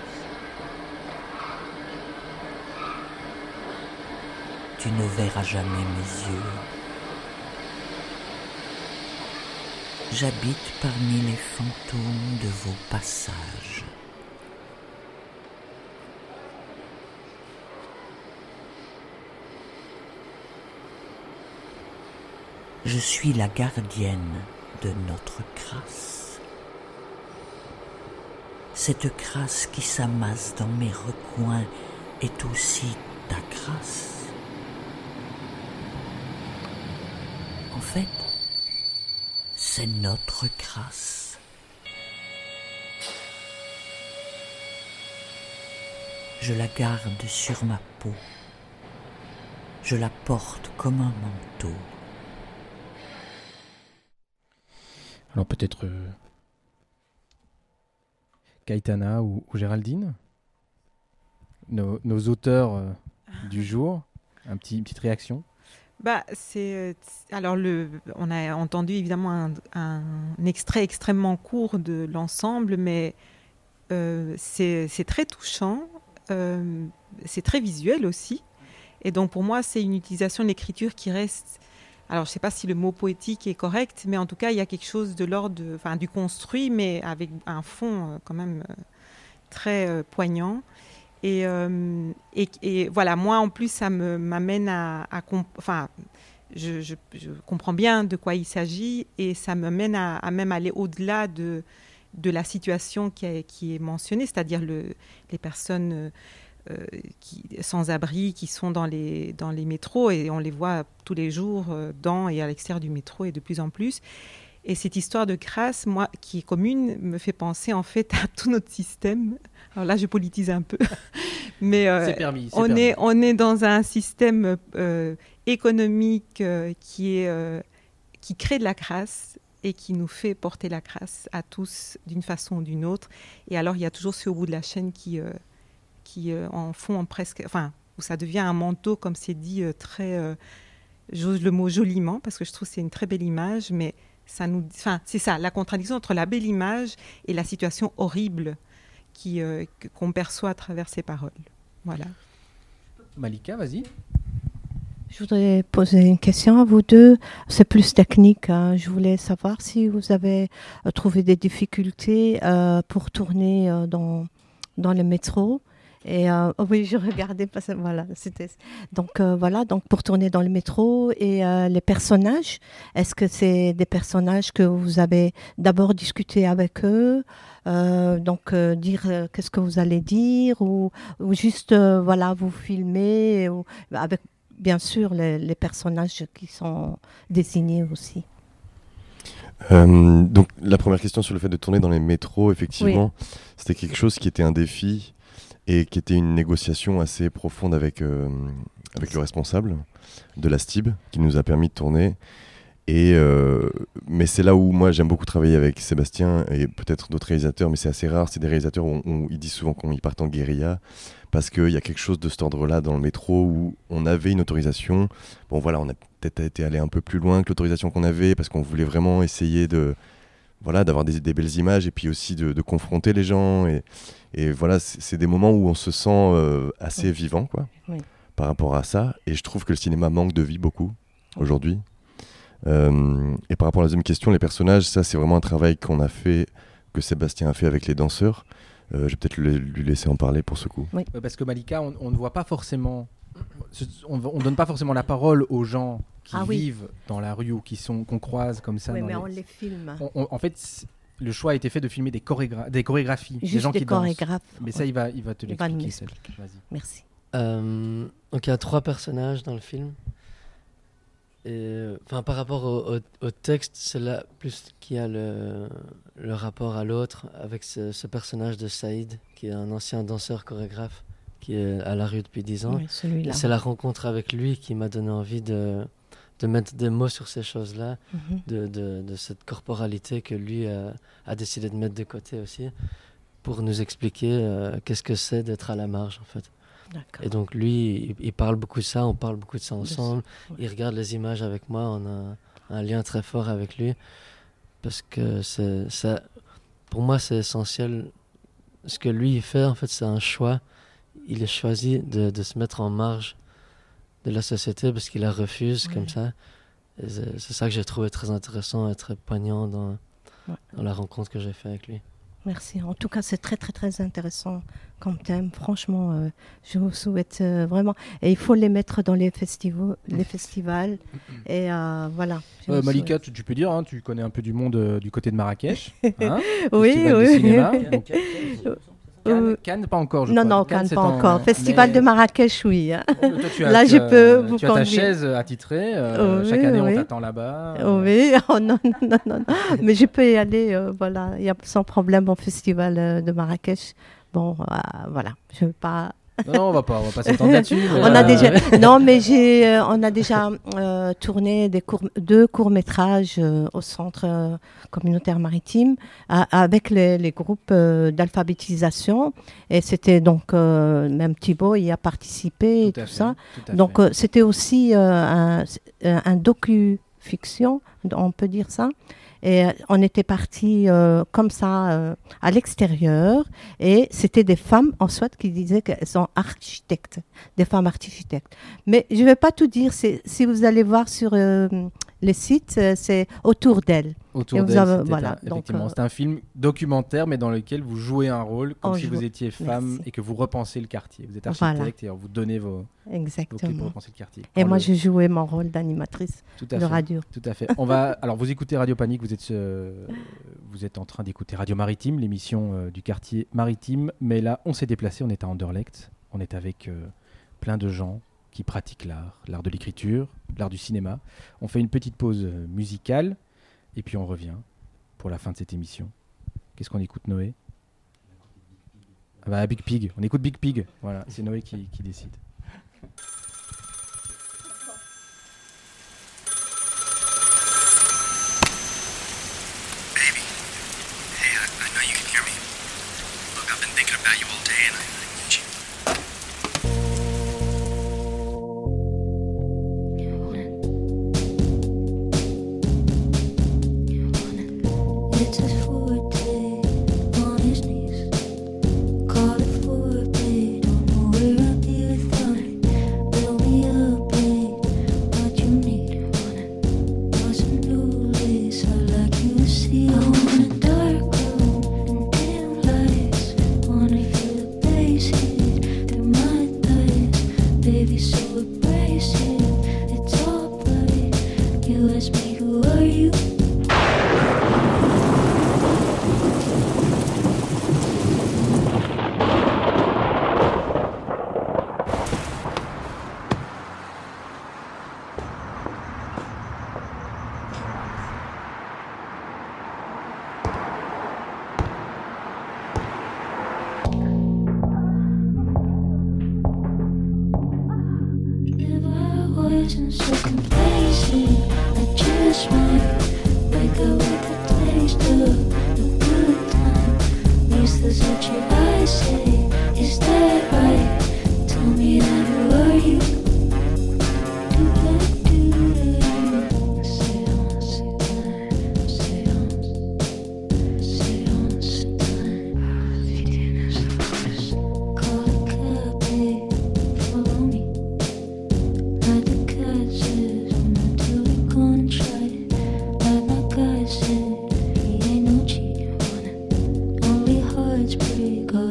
Tu ne verras jamais mes yeux. J'habite parmi les fantômes de vos passages. Je suis la gardienne de notre crasse. Cette crasse qui s'amasse dans mes recoins est aussi ta crasse. En fait, c'est notre crasse. Je la garde sur ma peau. Je la porte comme un manteau. Alors peut-être Gaëtana ou Géraldine, nos auteurs du jour, une petite réaction. Alors on a entendu évidemment un extrait extrêmement court de l'ensemble, mais c'est très touchant, c'est très visuel aussi, et donc pour moi c'est une utilisation de l'écriture qui reste. Alors, je ne sais pas si le mot poétique est correct, mais en tout cas, il y a quelque chose de l'ordre du construit, mais avec un fond quand même très poignant. Et voilà, moi, en plus, ça m'amène je comprends bien de quoi il s'agit, et ça m'amène à même aller au-delà de la situation qui est mentionnée, c'est-à-dire les personnes sans-abri qui sont dans les métros, et on les voit tous les jours dans et à l'extérieur du métro, et de plus en plus. Et cette histoire de crasse, moi, qui est commune, me fait penser en fait à tout notre système. Alors là, je politise un peu, mais c'est permis. On est dans un système économique qui crée de la crasse et qui nous fait porter la crasse à tous d'une façon ou d'une autre. Et alors, il y a toujours ceux au bout de la chaîne qui en font presque, où ça devient un manteau, comme c'est dit, très, j'ose le mot joliment, parce que je trouve que c'est une très belle image, mais c'est ça, la contradiction entre la belle image et la situation horrible qu'on perçoit à travers ces paroles. Voilà. Malika, vas-y. Je voudrais poser une question à vous deux. C'est plus technique. Je voulais savoir si vous avez trouvé des difficultés pour tourner dans le métro. Et oui, je regardais parce que voilà, c'était donc pour tourner dans le métro. Et les personnages, est-ce que c'est des personnages que vous avez d'abord discuté avec eux, dire qu'est-ce que vous allez dire, ou juste vous filmez avec bien sûr les personnages qui sont désignés aussi. Donc la première question sur le fait de tourner dans les métros, effectivement, c'était quelque chose qui était un défi et qui était une négociation assez profonde avec le responsable de la STIB qui nous a permis de tourner. Mais c'est là où moi j'aime beaucoup travailler avec Sébastien et peut-être d'autres réalisateurs, mais c'est assez rare. C'est des réalisateurs où ils disent souvent qu'ils partent en guérilla parce qu'il y a quelque chose de cet ordre-là dans le métro où on avait une autorisation. Bon voilà, on a peut-être été allé un peu plus loin que l'autorisation qu'on avait parce qu'on voulait vraiment essayer d'avoir des belles images et puis aussi de confronter les gens. Et voilà, c'est des moments où on se sent assez vivant par rapport à ça. Et je trouve que le cinéma manque de vie beaucoup aujourd'hui. Et par rapport à la deuxième question, les personnages, ça c'est vraiment un travail que Sébastien a fait avec les danseurs. Je vais peut-être lui laisser en parler pour ce coup. Oui. Parce que Malika, on ne voit pas forcément, on donne pas forcément la parole aux gens qui vivent dans la rue ou qu'on croise comme ça. Oui, mais on les filme. En fait, le choix a été fait de filmer des chorégraphies, juste des gens qui dansent. Mais ça, il va te l'expliquer. Vas-y. Merci. Donc il y a 3 personnages dans le film. Et, par rapport au texte, c'est là plus qu'il y a le rapport à l'autre avec ce personnage de Saïd, qui est un ancien danseur chorégraphe qui est à la rue depuis 10 ans. Oui, celui-là. Et c'est la rencontre avec lui qui m'a donné envie de de mettre des mots sur ces choses-là, de cette corporalité que lui a décidé de mettre de côté aussi, pour nous expliquer qu'est-ce que c'est d'être à la marge, en fait. D'accord. Et donc lui, il parle beaucoup de ça, on parle beaucoup de ça ensemble, il regarde les images avec moi, on a un lien très fort avec lui, parce que ça, pour moi c'est essentiel. Ce que lui il fait, en fait, c'est un choix. Il a choisi de se mettre en marge de la société parce qu'il la refuse comme ça. Et c'est ça que j'ai trouvé très intéressant et très poignant dans la rencontre que j'ai faite avec lui. Merci. En tout cas, c'est très, très, très intéressant comme thème. Franchement, je vous souhaite vraiment... Et il faut les mettre dans les festivals. Et voilà. Malika, tu peux dire, hein, tu connais un peu du monde du côté de Marrakech. Hein, oui. Cinéma. Cannes, pas encore, je crois. Non, Cannes, pas encore. Festival de Marrakech, oui. Hein. Toi, là, je peux vous conduire. Tu as ta chaise attitrée. Chaque année, on t'attend là-bas. Oui, non. Mais je peux y aller, voilà. Il y a sans problème au Festival de Marrakech. Bon, voilà. Je ne veux pas... Non, on va pas s'étendre là-dessus. On a déjà tourné deux courts-métrages au centre communautaire maritime avec les groupes d'alphabétisation. Et c'était donc, même Thibaut y a participé et tout ça. Donc, c'était aussi un docu-fiction, on peut dire ça. Et on était partis comme ça à l'extérieur et c'était des femmes en Suède qui disaient qu'elles sont architectes, des femmes architectes. Mais je ne vais pas tout dire, si vous allez voir sur les sites, c'est autour d'elles. Autour d'elle, effectivement. C'est un film documentaire, mais dans lequel vous jouez un rôle comme si vous étiez femme et que vous repensez le quartier. Vous êtes architecte et vous donnez vos clés pour repenser le quartier. Et moi, j'ai joué mon rôle d'animatrice de radio. Tout à fait. Alors, vous écoutez Radio Panique, vous êtes en train d'écouter Radio Maritime, l'émission du quartier maritime. Mais là, on s'est déplacé, on est à Anderlecht. On est avec plein de gens qui pratiquent l'art de l'écriture, l'art du cinéma. On fait une petite pause musicale. Et puis on revient pour la fin de cette émission. Qu'est-ce qu'on écoute, Noé ? Big Pig. On écoute Big Pig. Voilà, c'est Noé qui décide. Baby, hey, I know you can hear me. Look, I've been thinking about you all day and I need you. Go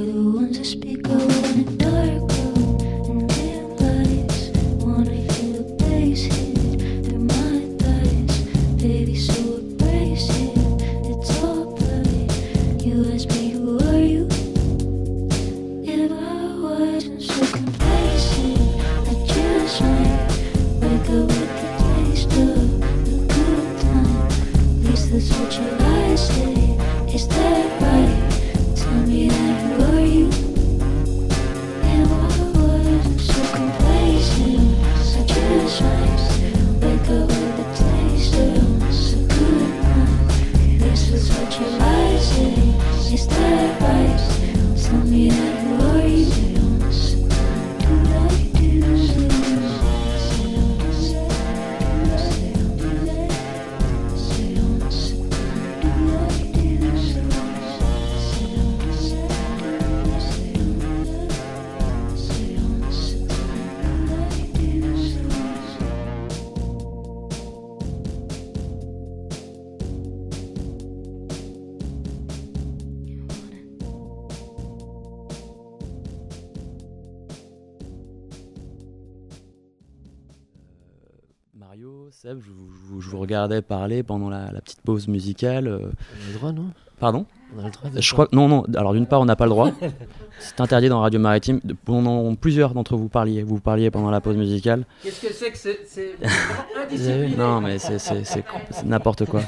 Seb, je vous regardais parler pendant la petite pause musicale. On a le droit, non ? Pardon ? On a le droit Je crois que non. Alors d'une part, on n'a pas le droit. C'est interdit dans Radio Maritime. Pendant plusieurs d'entre vous parliez pendant la pause musicale. Qu'est-ce que c'est que c'est indiscipliné ? Non, mais c'est n'importe quoi.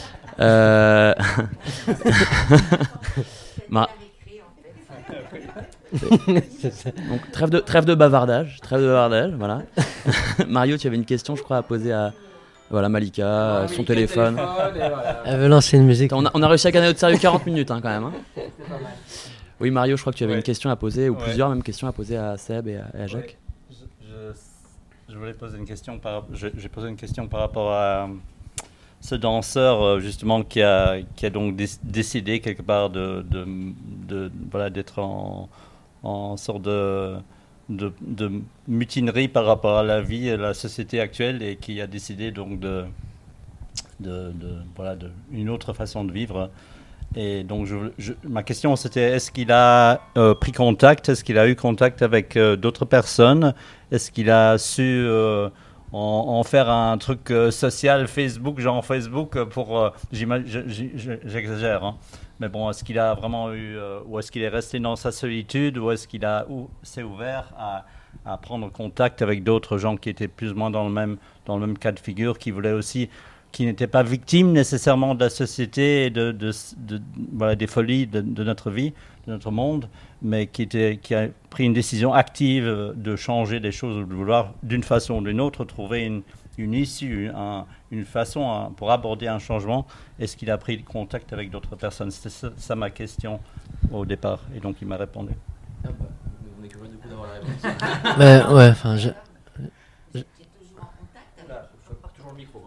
Donc trêve de bavardage, voilà. Mario, tu avais une question, je crois, à poser à Malika, son téléphone. Voilà. Elle veut lancer une musique. On a réussi à gagner notre sérieux 40 minutes quand même. Hein. Oui, Mario, je crois que tu avais une question à poser, ou plusieurs même questions à poser à Seb et à Jacques. Je voulais poser une question j'ai posé une question par rapport à ce danseur justement qui a donc décidé quelque part d'être en sorte de mutinerie par rapport à la vie et la société actuelle, et qui a décidé donc de une autre façon de vivre. Et donc ma question c'était, est-ce qu'il a pris contact, est-ce qu'il a eu contact avec d'autres personnes, est-ce qu'il a su en faire un truc social Facebook pour j'exagère, hein. Mais bon, est-ce qu'il a vraiment eu ou est-ce qu'il est resté dans sa solitude, ou est-ce qu'il s'est ouvert à prendre contact avec d'autres gens qui étaient plus ou moins dans le même cas de figure, qui n'étaient pas victimes nécessairement de la société et des folies de notre vie, de notre monde, mais qui a pris une décision active de changer les choses, de vouloir d'une façon ou d'une autre trouver une issue, une façon pour aborder un changement. Est-ce qu'il a pris contact avec d'autres personnes ? C'était ça ma question au départ, et donc il m'a répondu. On est curieux du coup d'avoir la réponse. Ouais, enfin, je... Tu es toujours en contact avec... toujours le micro.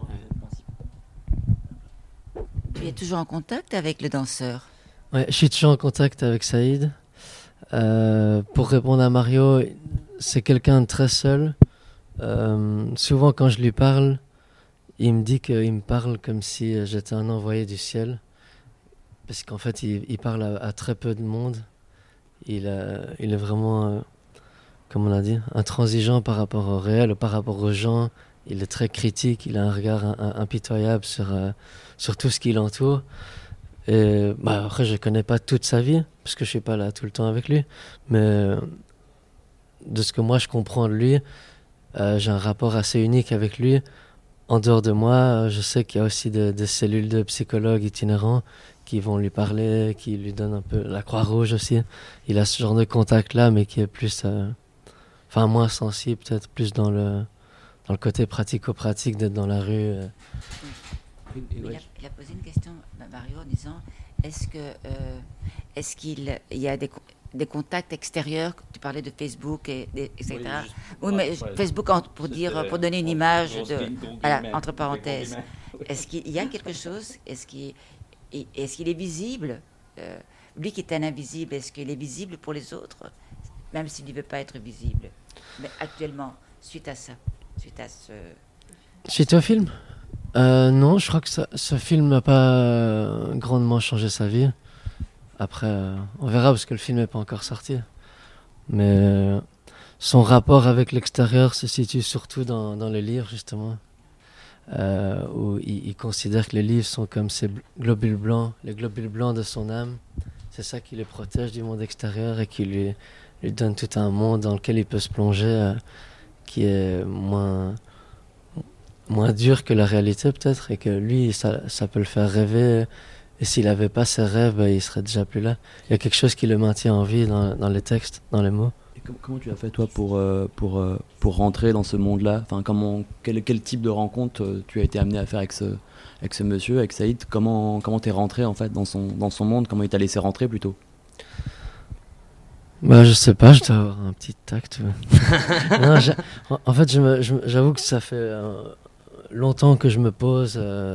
Tu es toujours en contact avec le danseur ? Ouais, je suis toujours en contact avec Saïd. Pour répondre à Mario, c'est quelqu'un de très seul. Souvent quand je lui parle, il me dit qu'il me parle comme si j'étais un envoyé du ciel, parce qu'en fait il parle à très peu de monde. Il est vraiment, comme on a dit, intransigeant par rapport au réel, par rapport aux gens. Il est très critique, il a un regard impitoyable sur tout ce qui l'entoure. Et après, je connais pas toute sa vie, parce que je suis pas là tout le temps avec lui, mais de ce que moi je comprends de lui, j'ai un rapport assez unique avec lui. En dehors de moi, je sais qu'il y a aussi des cellules de psychologues itinérants qui vont lui parler, qui lui donnent un peu la Croix-Rouge aussi. Il a ce genre de contact-là, mais qui est plus, moins sensible, peut-être plus dans le côté pratico-pratique d'être dans la rue. Il a posé une question, Mario, en disant est-ce qu'il y a des contacts extérieurs? Tu parlais de Facebook, etc. Oui, mais Facebook, pour donner une image, entre parenthèses. Est-ce qu'il y a quelque chose? Est-ce qu'il est visible? Lui qui est un invisible, est-ce qu'il est visible pour les autres, même s'il ne veut pas être visible? Mais actuellement, suite à ce... Suite au film? Non, je crois que ce film n'a pas grandement changé sa vie. Après, on verra parce que le film n'est pas encore sorti. Mais son rapport avec l'extérieur se situe surtout dans les livres, justement. Où il considère que les livres sont comme ces globules blancs, les globules blancs de son âme. C'est ça qui les protège du monde extérieur et qui lui donne tout un monde dans lequel il peut se plonger, qui est moins dur que la réalité peut-être, et que lui, ça peut le faire rêver. Et s'il n'avait pas ses rêves, il serait déjà plus là. Il y a quelque chose qui le maintient en vie dans les textes, dans les mots. Et comment tu as fait toi pour rentrer dans ce monde-là? Enfin, quel type de rencontre tu as été amené à faire avec ce monsieur, avec Saïd? Comment t'es rentré en fait dans son monde? Comment il t'a laissé rentrer plutôt? Je sais pas, je dois avoir un petit tact. Non, en fait, j'avoue que ça fait longtemps que je me pose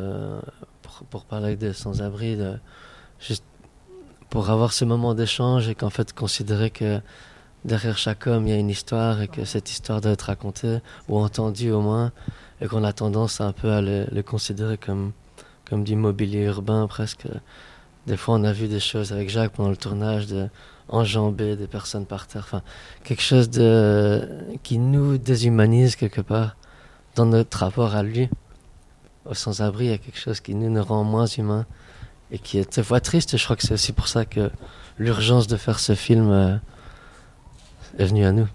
pour parler avec des sans-abri, juste pour avoir ce moment d'échange et qu'en fait considérer que derrière chaque homme il y a une histoire et que cette histoire doit être racontée ou entendue au moins, et qu'on a tendance un peu à le considérer comme du mobilier urbain presque. Des fois on a vu des choses avec Jacques pendant le tournage de enjamber des personnes par terre, enfin quelque chose qui nous déshumanise quelque part dans notre rapport à lui, au sans-abri. Il y a quelque chose qui nous rend moins humains et qui est des fois triste. Je crois que c'est aussi pour ça que l'urgence de faire ce film est venue à nous.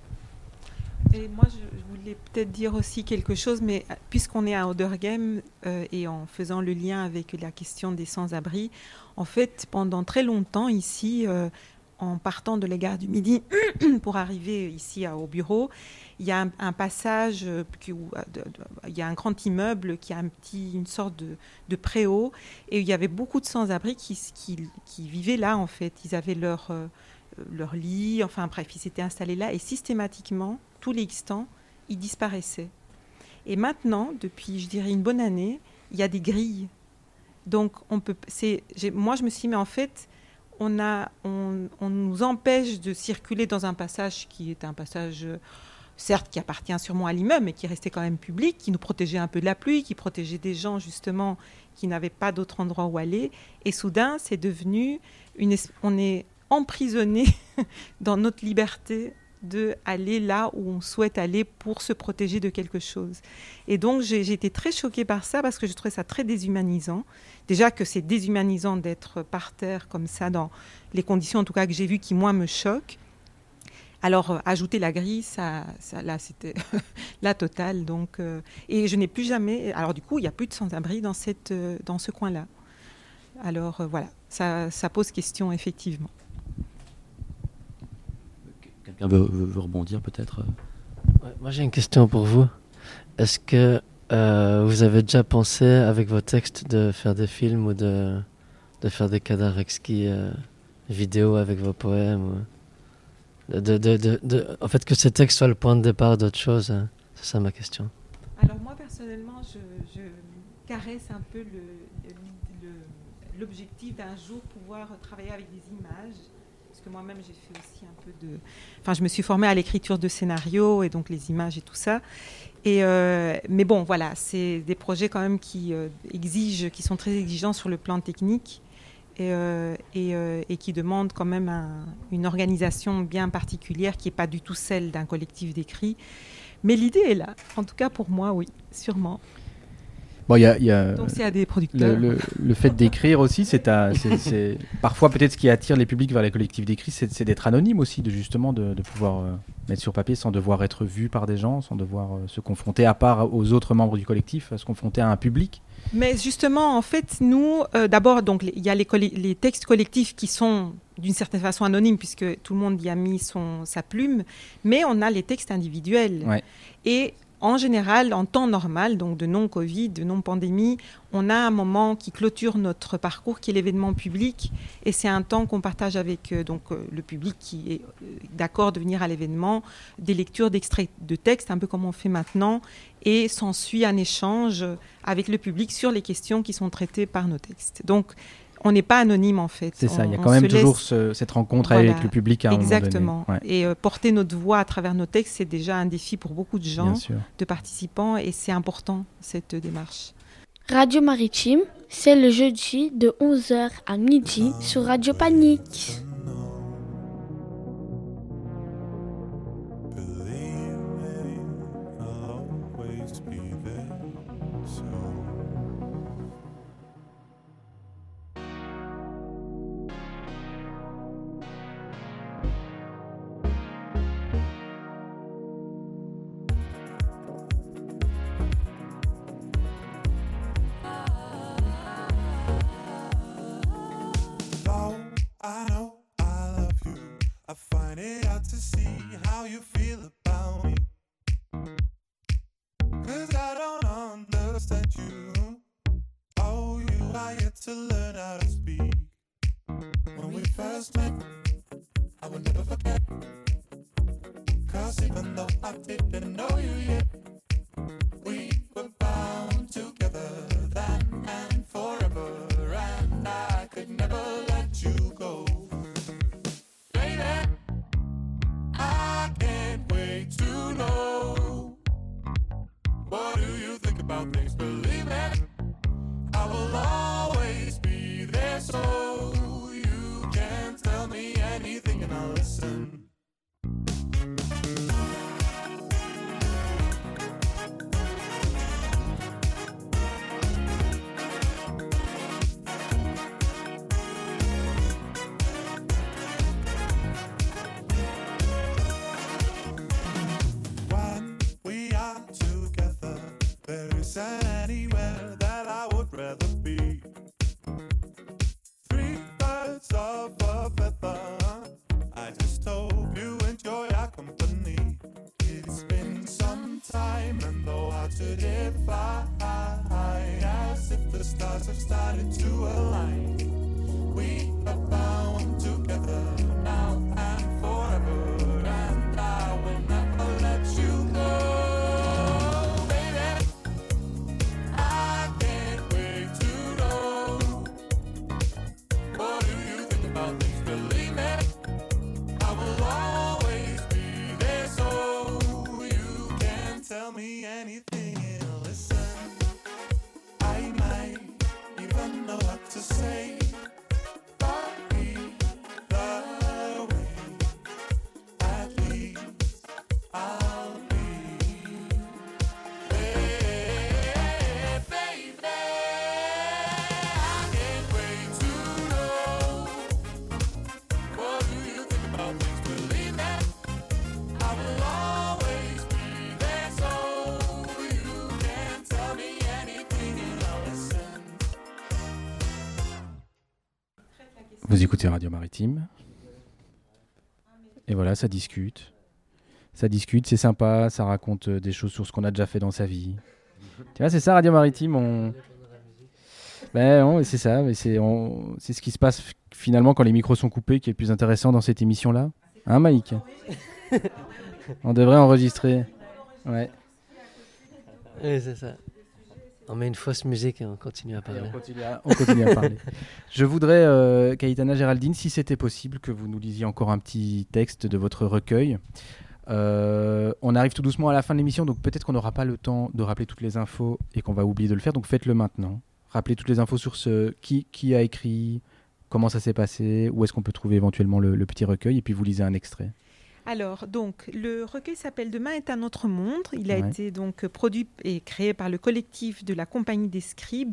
Et moi je voulais peut-être dire aussi quelque chose, mais puisqu'on est à Oudergem et en faisant le lien avec la question des sans-abri, en fait pendant très longtemps ici, en partant de la gare du Midi pour arriver ici au bureau, il y a un passage, il y a un grand immeuble qui a une sorte de préau, et il y avait beaucoup de sans-abri qui vivaient là en fait. Ils avaient leur lit, enfin bref, ils s'étaient installés là, et systématiquement, tous les X-temps, ils disparaissaient. Et maintenant, depuis, je dirais, une bonne année, il y a des grilles. Donc, moi, je me suis dit, mais en fait, on nous empêche de circuler dans un passage qui est un passage, certes, qui appartient sûrement à l'immeuble, mais qui restait quand même public, qui nous protégeait un peu de la pluie, qui protégeait des gens, justement, qui n'avaient pas d'autre endroit où aller. Et soudain, c'est devenu on est emprisonné dans notre liberté d'aller là où on souhaite aller pour se protéger de quelque chose. Et donc, j'ai été très choquée par ça parce que je trouvais ça très déshumanisant. Déjà que c'est déshumanisant d'être par terre comme ça, dans les conditions en tout cas que j'ai vues qui, moi, me choquent. Alors, ajouter la grille, ça là, c'était la totale. Donc, et je n'ai plus jamais... Alors, du coup, il n'y a plus de sans-abri dans ce coin-là. Alors, voilà, ça pose question, effectivement. Quelqu'un veut rebondir peut-être? Ouais, moi j'ai une question pour vous. Est-ce que vous avez déjà pensé avec vos textes de faire des films ou de faire des cadavres exquis vidéo avec vos poèmes en fait que ces textes soient le point de départ d'autre chose, hein? C'est ça ma question. Alors moi personnellement je caresse un peu l'objectif d'un jour pouvoir travailler avec des images. Parce que moi-même, j'ai fait aussi un peu de... Enfin, je me suis formée à l'écriture de scénarios et donc les images et tout ça. Mais bon, voilà, c'est des projets quand même qui sont très exigeants sur le plan technique et qui demandent quand même une organisation bien particulière qui n'est pas du tout celle d'un collectif d'écrit. Mais l'idée est là. En tout cas, pour moi, oui, sûrement. Bon, y a donc c'est à des producteurs. Le fait d'écrire aussi, c'est parfois peut-être ce qui attire les publics vers les collectifs d'écrit, c'est d'être anonyme aussi, justement de pouvoir mettre sur papier sans devoir être vu par des gens, sans devoir se confronter, à part aux autres membres du collectif, à se confronter à un public. Mais justement, en fait, nous, d'abord, donc il y a les textes collectifs qui sont d'une certaine façon anonymes puisque tout le monde y a mis sa plume, mais on a les textes individuels. Ouais. Et en général, en temps normal, donc de non-Covid, de non-pandémie, on a un moment qui clôture notre parcours, qui est l'événement public. Et c'est un temps qu'on partage avec le public qui est d'accord de venir à l'événement, des lectures d'extraits de textes, un peu comme on fait maintenant. Et s'ensuit un échange avec le public sur les questions qui sont traitées par nos textes. Donc, on n'est pas anonyme en fait. C'est ça, il y a quand même toujours cette rencontre avec le public à un moment donné. Exactement. Ouais. Et porter notre voix à travers nos textes, c'est déjà un défi pour beaucoup de gens, de participants, et c'est important cette démarche. Radio Maritime, c'est le jeudi de 11h à midi sur Radio Panique. To learn how to speak. When we first met, I will never forget. 'Cause even though I didn't know you yet, we were bound together then and forever, and I could never let you go. Baby, I can't wait to know, what do you think about things? Believe me, I will always be there, so you can tell me anything and I'll listen. When we are together, there isn't anywhere that I would rather be. 3 birds of a feather, I just hope you enjoy our company. It's been some time and though hard to define, as if the stars have started to align. We are bound together now and forever, and I will never let you go. Baby, I can't wait to know, what do you think about things? Believe me, I will always be there, so you can tell me anything and listen. I might even know what to say, but either way, at least I'll be there, baby. I can't wait to know, what do you think about things? Believe me, I will always be there, so you can tell me anything and I'll listen. Vous écoutez Radio Maritime. Et voilà, ça discute. Ça discute, c'est sympa, ça raconte des choses sur ce qu'on a déjà fait dans sa vie. Tu vois, c'est ça Radio Maritime. Ben non, c'est ça, mais c'est ce qui se passe finalement quand les micros sont coupés qui est le plus intéressant dans cette émission-là. Hein, Mike? On devrait enregistrer. Ouais. Oui, c'est ça. On met une fausse musique et on continue à parler. On continue à parler. Je voudrais, Caïtana Géraldine, si c'était possible, que vous nous lisiez encore un petit texte de votre recueil. On arrive tout doucement à la fin de l'émission, donc peut-être qu'on n'aura pas le temps de rappeler toutes les infos et qu'on va oublier de le faire, donc faites-le maintenant. Rappelez toutes les infos sur qui a écrit, comment ça s'est passé, où est-ce qu'on peut trouver éventuellement le petit recueil, et puis vous lisez un extrait. Alors, donc, le recueil s'appelle Demain est un autre monde. Il a été donc produit et créé par le collectif de la Compagnie des Scribes,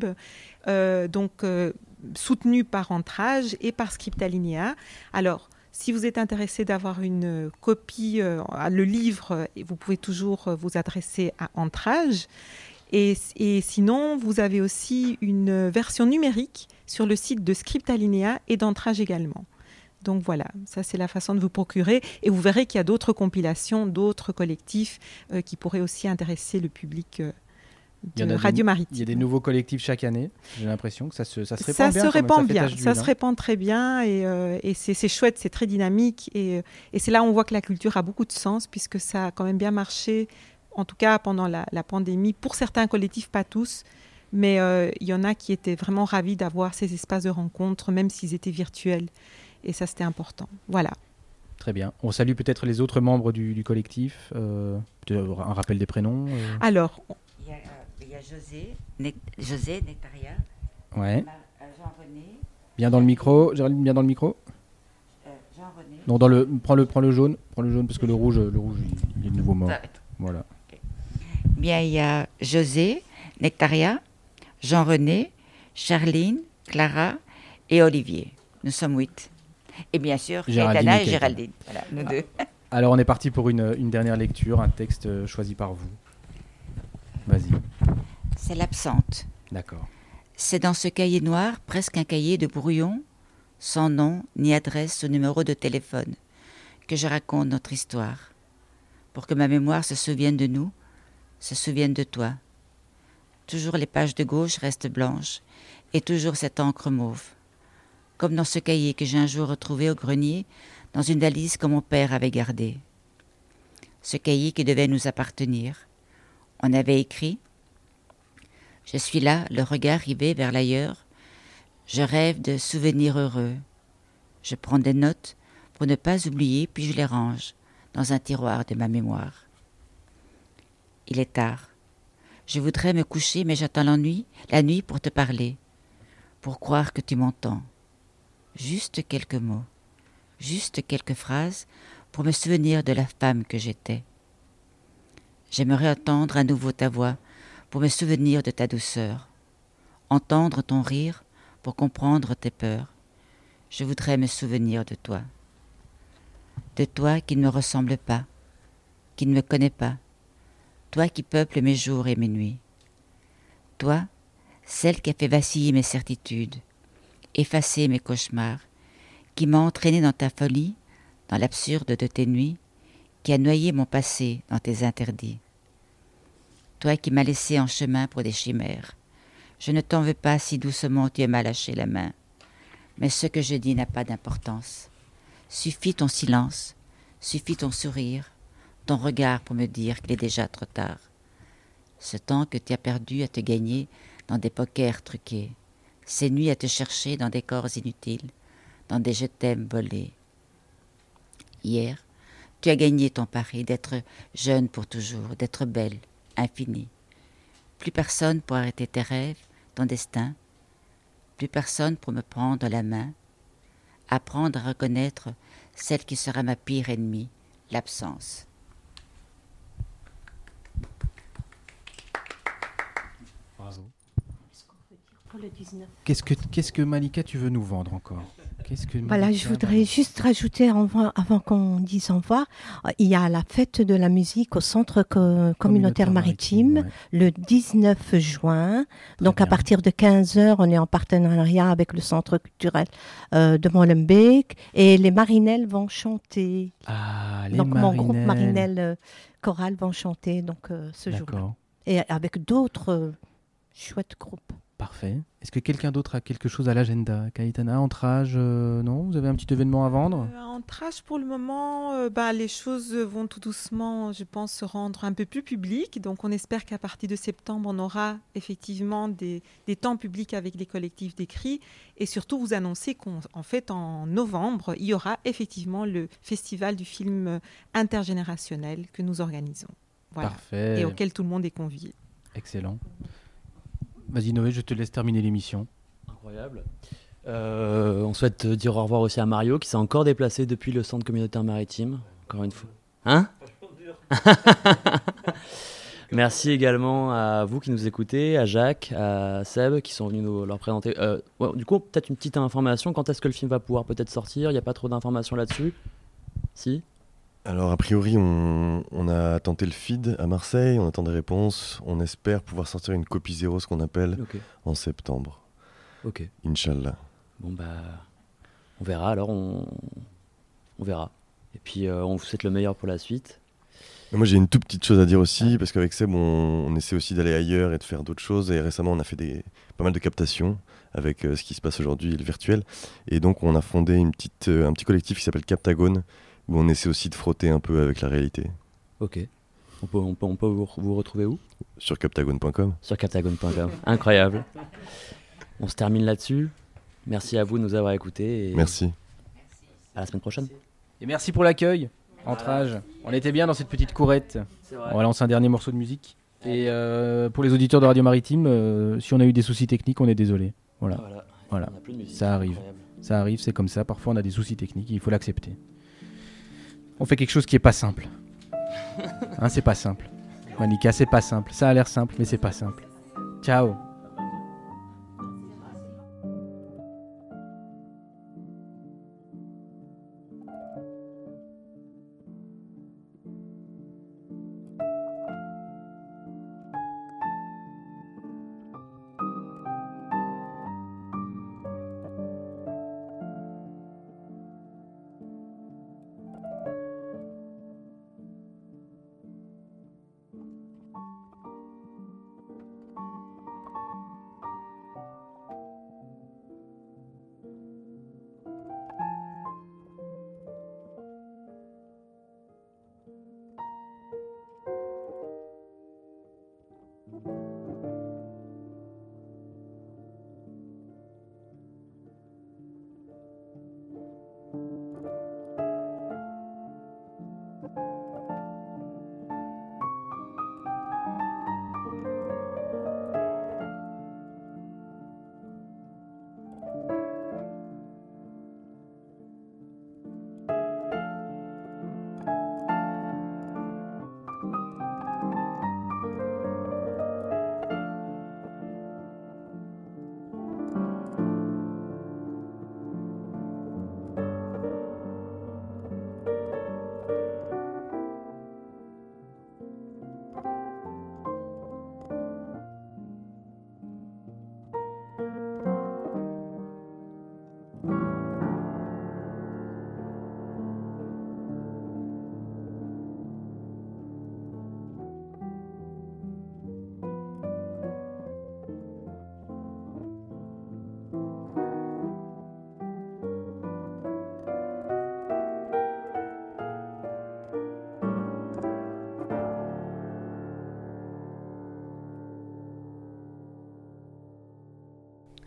soutenu par Entrage et par Scriptalinea. Alors, si vous êtes intéressé d'avoir une copie, le livre, vous pouvez toujours vous adresser à Entrage. Et sinon, vous avez aussi une version numérique sur le site de Scriptalinea et d'Entrage également. Donc voilà, ça c'est la façon de vous procurer. Et vous verrez qu'il y a d'autres compilations, d'autres collectifs qui pourraient aussi intéresser le public de Radio Maritime. Il y a des nouveaux collectifs chaque année. J'ai l'impression que ça se répand bien. Ça se répand bien, ça se répand très bien et c'est chouette, c'est très dynamique. Et c'est là où on voit que la culture a beaucoup de sens puisque ça a quand même bien marché, en tout cas pendant la pandémie. Pour certains collectifs, pas tous. Mais il y en a qui étaient vraiment ravis d'avoir ces espaces de rencontre, même s'ils étaient virtuels. Et ça, c'était important. Voilà. Très bien. On salue peut-être les autres membres du collectif. Peut-être un rappel des prénoms. Alors, il y a José, Nectaria. Ouais. Jean-René. Bien dans le micro. Géraldine, bien dans le micro. Jean-René. Non, prends le jaune. Prends le jaune parce que le rouge, il est de nouveau mort. Voilà. Okay. Bien, il y a José, Nectaria, Jean-René, Charline, Clara et Olivier. Nous sommes 8. Et bien sûr, Caïtana et Géraldine. Voilà, nous deux. Alors, on est parti pour une dernière lecture, un texte choisi par vous. Vas-y. C'est l'absente. D'accord. C'est dans ce cahier noir, presque un cahier de brouillon, sans nom ni adresse ou numéro de téléphone, que je raconte notre histoire, pour que ma mémoire se souvienne de nous, se souvienne de toi. Toujours les pages de gauche restent blanches, et toujours cette encre mauve. Comme dans ce cahier que j'ai un jour retrouvé au grenier, dans une valise que mon père avait gardée. ce cahier qui devait nous appartenir. On avait écrit « Je suis là, le regard rivé vers l'ailleurs. Je rêve de souvenirs heureux. Je prends des notes pour ne pas oublier, puis je les range dans un tiroir de ma mémoire. Il est tard. Je voudrais me coucher, mais j'attends la nuit pour te parler, pour croire que tu m'entends. Juste quelques mots, juste quelques phrases pour me souvenir de la femme que j'étais. J'aimerais entendre à nouveau ta voix pour me souvenir de ta douceur, entendre ton rire pour comprendre tes peurs. Je voudrais me souvenir de toi qui ne me ressemble pas, qui ne me connaît pas, toi qui peuples mes jours et mes nuits. Toi, celle qui a fait vaciller mes certitudes, effacer mes cauchemars, qui m'a entraîné dans ta folie, dans l'absurde de tes nuits, qui a noyé mon passé dans tes interdits. Toi qui m'as laissé en chemin pour des chimères, je ne t'en veux pas si doucement tu m'as lâché la main. Mais ce que je dis n'a pas d'importance. Suffit ton silence, suffit ton sourire, ton regard pour me dire qu'il est déjà trop tard. Ce temps que tu as perdu à te gagner dans des pokers truqués, ces nuits à te chercher dans des corps inutiles, dans des je t'aime volés. Hier, tu as gagné ton pari d'être jeune pour toujours, d'être belle, infinie. Plus personne pour arrêter tes rêves, ton destin, plus personne pour me prendre la main, apprendre à reconnaître celle qui sera ma pire ennemie, l'absence. Bravo. Pour le 19. Qu'est-ce que Malika, tu veux nous vendre encore? Voilà, je voudrais juste rajouter avant qu'on dise au revoir, il y a la fête de la musique au centre communautaire maritime le 19 juin. Donc à partir de 15h, on est en partenariat avec le centre culturel de Molenbeek et les Marinelles vont chanter. Ah, les donc Marinelles. Mon groupe Marinelles choral vont chanter donc ce jour-là. Et avec d'autres chouettes groupes. Parfait. Est-ce que quelqu'un d'autre a quelque chose à l'agenda? Caïtana, Entrage, non? Vous avez un petit événement à vendre? Entrage, pour le moment, les choses vont tout doucement, je pense, se rendre un peu plus publiques. Donc, on espère qu'à partir de septembre, on aura effectivement des temps publics avec les collectifs d'écrit. Et surtout, vous annoncer qu'en fait, en novembre, il y aura effectivement le festival du film intergénérationnel que nous organisons. Voilà. Parfait. Et auquel tout le monde est convié. Excellent. Vas-y Noé, je te laisse terminer l'émission. Incroyable. On souhaite dire au revoir aussi à Mario qui s'est encore déplacé depuis le centre communautaire maritime. Encore une fois. Hein? Merci également à vous qui nous écoutez, à Jacques, à Seb qui sont venus nous leur présenter. Du coup, peut-être une petite information. Quand est-ce que le film va pouvoir peut-être sortir? Il n'y a pas trop d'informations là-dessus? Si? Alors, a priori, on a tenté le feed à Marseille, on attend des réponses. On espère pouvoir sortir une copie zéro, ce qu'on appelle, en septembre. Ok. Inch'Allah. Bon, on verra alors, on verra. Et puis, on vous souhaite le meilleur pour la suite. Mais moi, j'ai une toute petite chose à dire aussi, parce qu'avec Seb, on essaie aussi d'aller ailleurs et de faire d'autres choses. Et récemment, on a fait pas mal de captations avec ce qui se passe aujourd'hui, le virtuel. Et donc, on a fondé un petit collectif qui s'appelle Captagone, où on essaie aussi de frotter un peu avec la réalité. Ok. On peut vous retrouver où? Sur captagone.com. Sur captagone.com. Incroyable. On se termine là-dessus. Merci à vous de nous avoir écoutés. Merci. À la semaine prochaine. Et merci pour l'accueil. Entrage. On était bien dans cette petite courette. On va lancer un dernier morceau de musique. Et pour les auditeurs de Radio Maritime, si on a eu des soucis techniques, on est désolé. Voilà. On a plus de musique. Ça arrive. Ça arrive, c'est comme ça. Parfois, on a des soucis techniques. Il faut l'accepter. On fait quelque chose qui est pas simple. Hein, c'est pas simple. Malika, c'est pas simple. Ça a l'air simple, mais c'est pas simple. Ciao.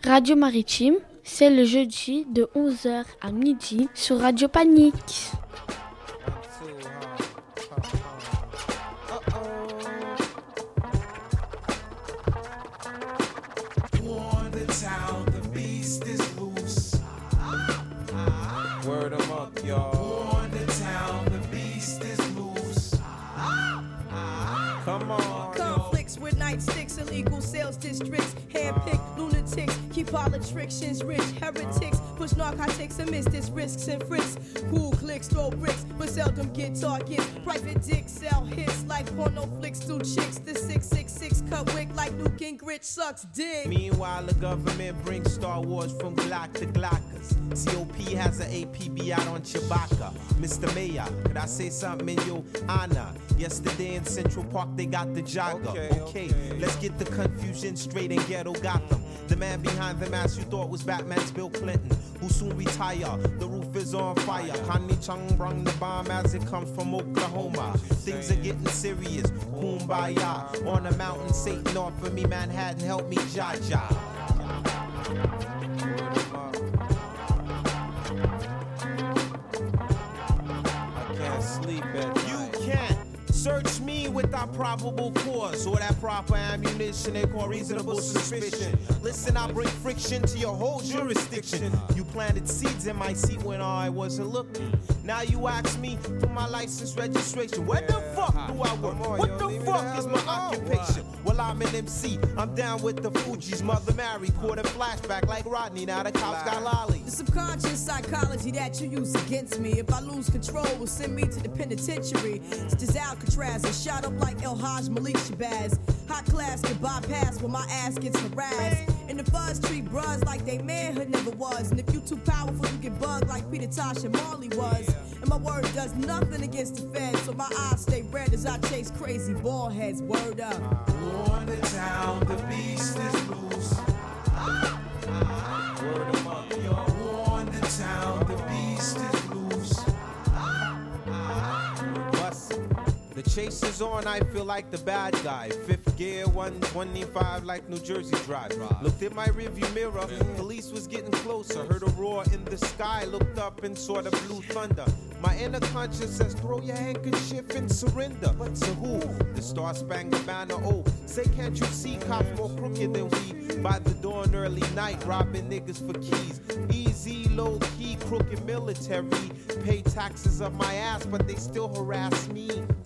Radio Maritime, c'est le jeudi de 11h à midi sur Radio Panique. Word 'em up, y'all. Born to town, the beast is loose. Come on. Conflicts with nightsticks, illegal sales districts, handpicked lunatics, keep politicians rich, heretics, push narcotics amidst its risks and frisks. Cool clicks, throw bricks, but seldom get targets. Private dicks sell hits like porno flicks do chicks. The 666 cut wick like Newt Gingrich sucks dick. Meanwhile, the government brings Star Wars from Glock to Glockers. COP has an APB out on Chewbacca. Mr. Mayor, could I say something in your honor? Yesterday in Central Park, they got the jogger. Okay, let's get the confusion straight in ghetto Gotham. The man behind the mask you thought was Batman's Bill Clinton, who soon retire. The roof is on fire. Connie Chung brung the bomb as it comes from Oklahoma. Things are getting serious. Kumbaya. On the mountain, Satan offered me Manhattan, help me Jaja. I can't sleep at night. You can't search me without probable cause or that proper ammunition they call reasonable suspicion. Listen, I bring friction to your whole jurisdiction. You planted seeds in my seat when I wasn't looking. Now you ask me for my license registration. Where the fuck do I work? What the fuck is my occupation? Well, I'm an MC. I'm down with the Fugees. Mother Mary caught a flashback like Rodney. Now the cops got lollies. The subconscious psychology that you use against me. If I lose control, will send me to the penitentiary. It's just Alcatraz and shot up like El Haj Malik Shabazz. Hot class get bypassed when my ass gets harassed. And the fuzz treat bros like they manhood never was. And if you too powerful, you get bugged like Peter Tosh and Marley was. And my word does nothing against the feds, so my eyes stay red as I chase crazy ball heads. Word up. On the town, the beast is loose. Word 'em up, yo. On the town, the beast is loose. The chase is on, I feel like the bad guy. Fifth gear, 125 like New Jersey Drive. Looked in my rearview mirror, police was getting closer. Heard a roar in the sky, looked up and saw the blue thunder. My inner conscience says, throw your handkerchief and surrender. But to who? The Star-Spangled Banner. Oh, say, can't you see cops more crooked than we? By the dawn, early night, robbing niggas for keys. Easy, low-key, crooked military. Pay taxes up my ass, but they still harass me.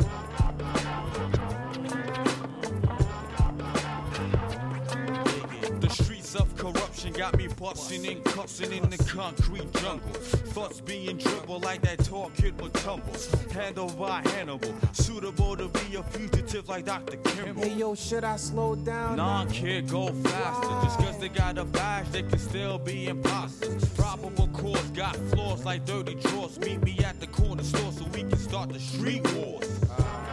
The streets of corruption got me busting and cussing in the concrete jungle. Thoughts being dribbled like that tall kid would tumble. Handled by Hannibal, suitable to be a fugitive like Dr. Kimball. Hey yo, should I slow down? Nah, kid, go faster. Just cause they got a badge, they can still be imposters. Probable cause got flaws like dirty drawers. Meet me at the corner store so we can start the street wars.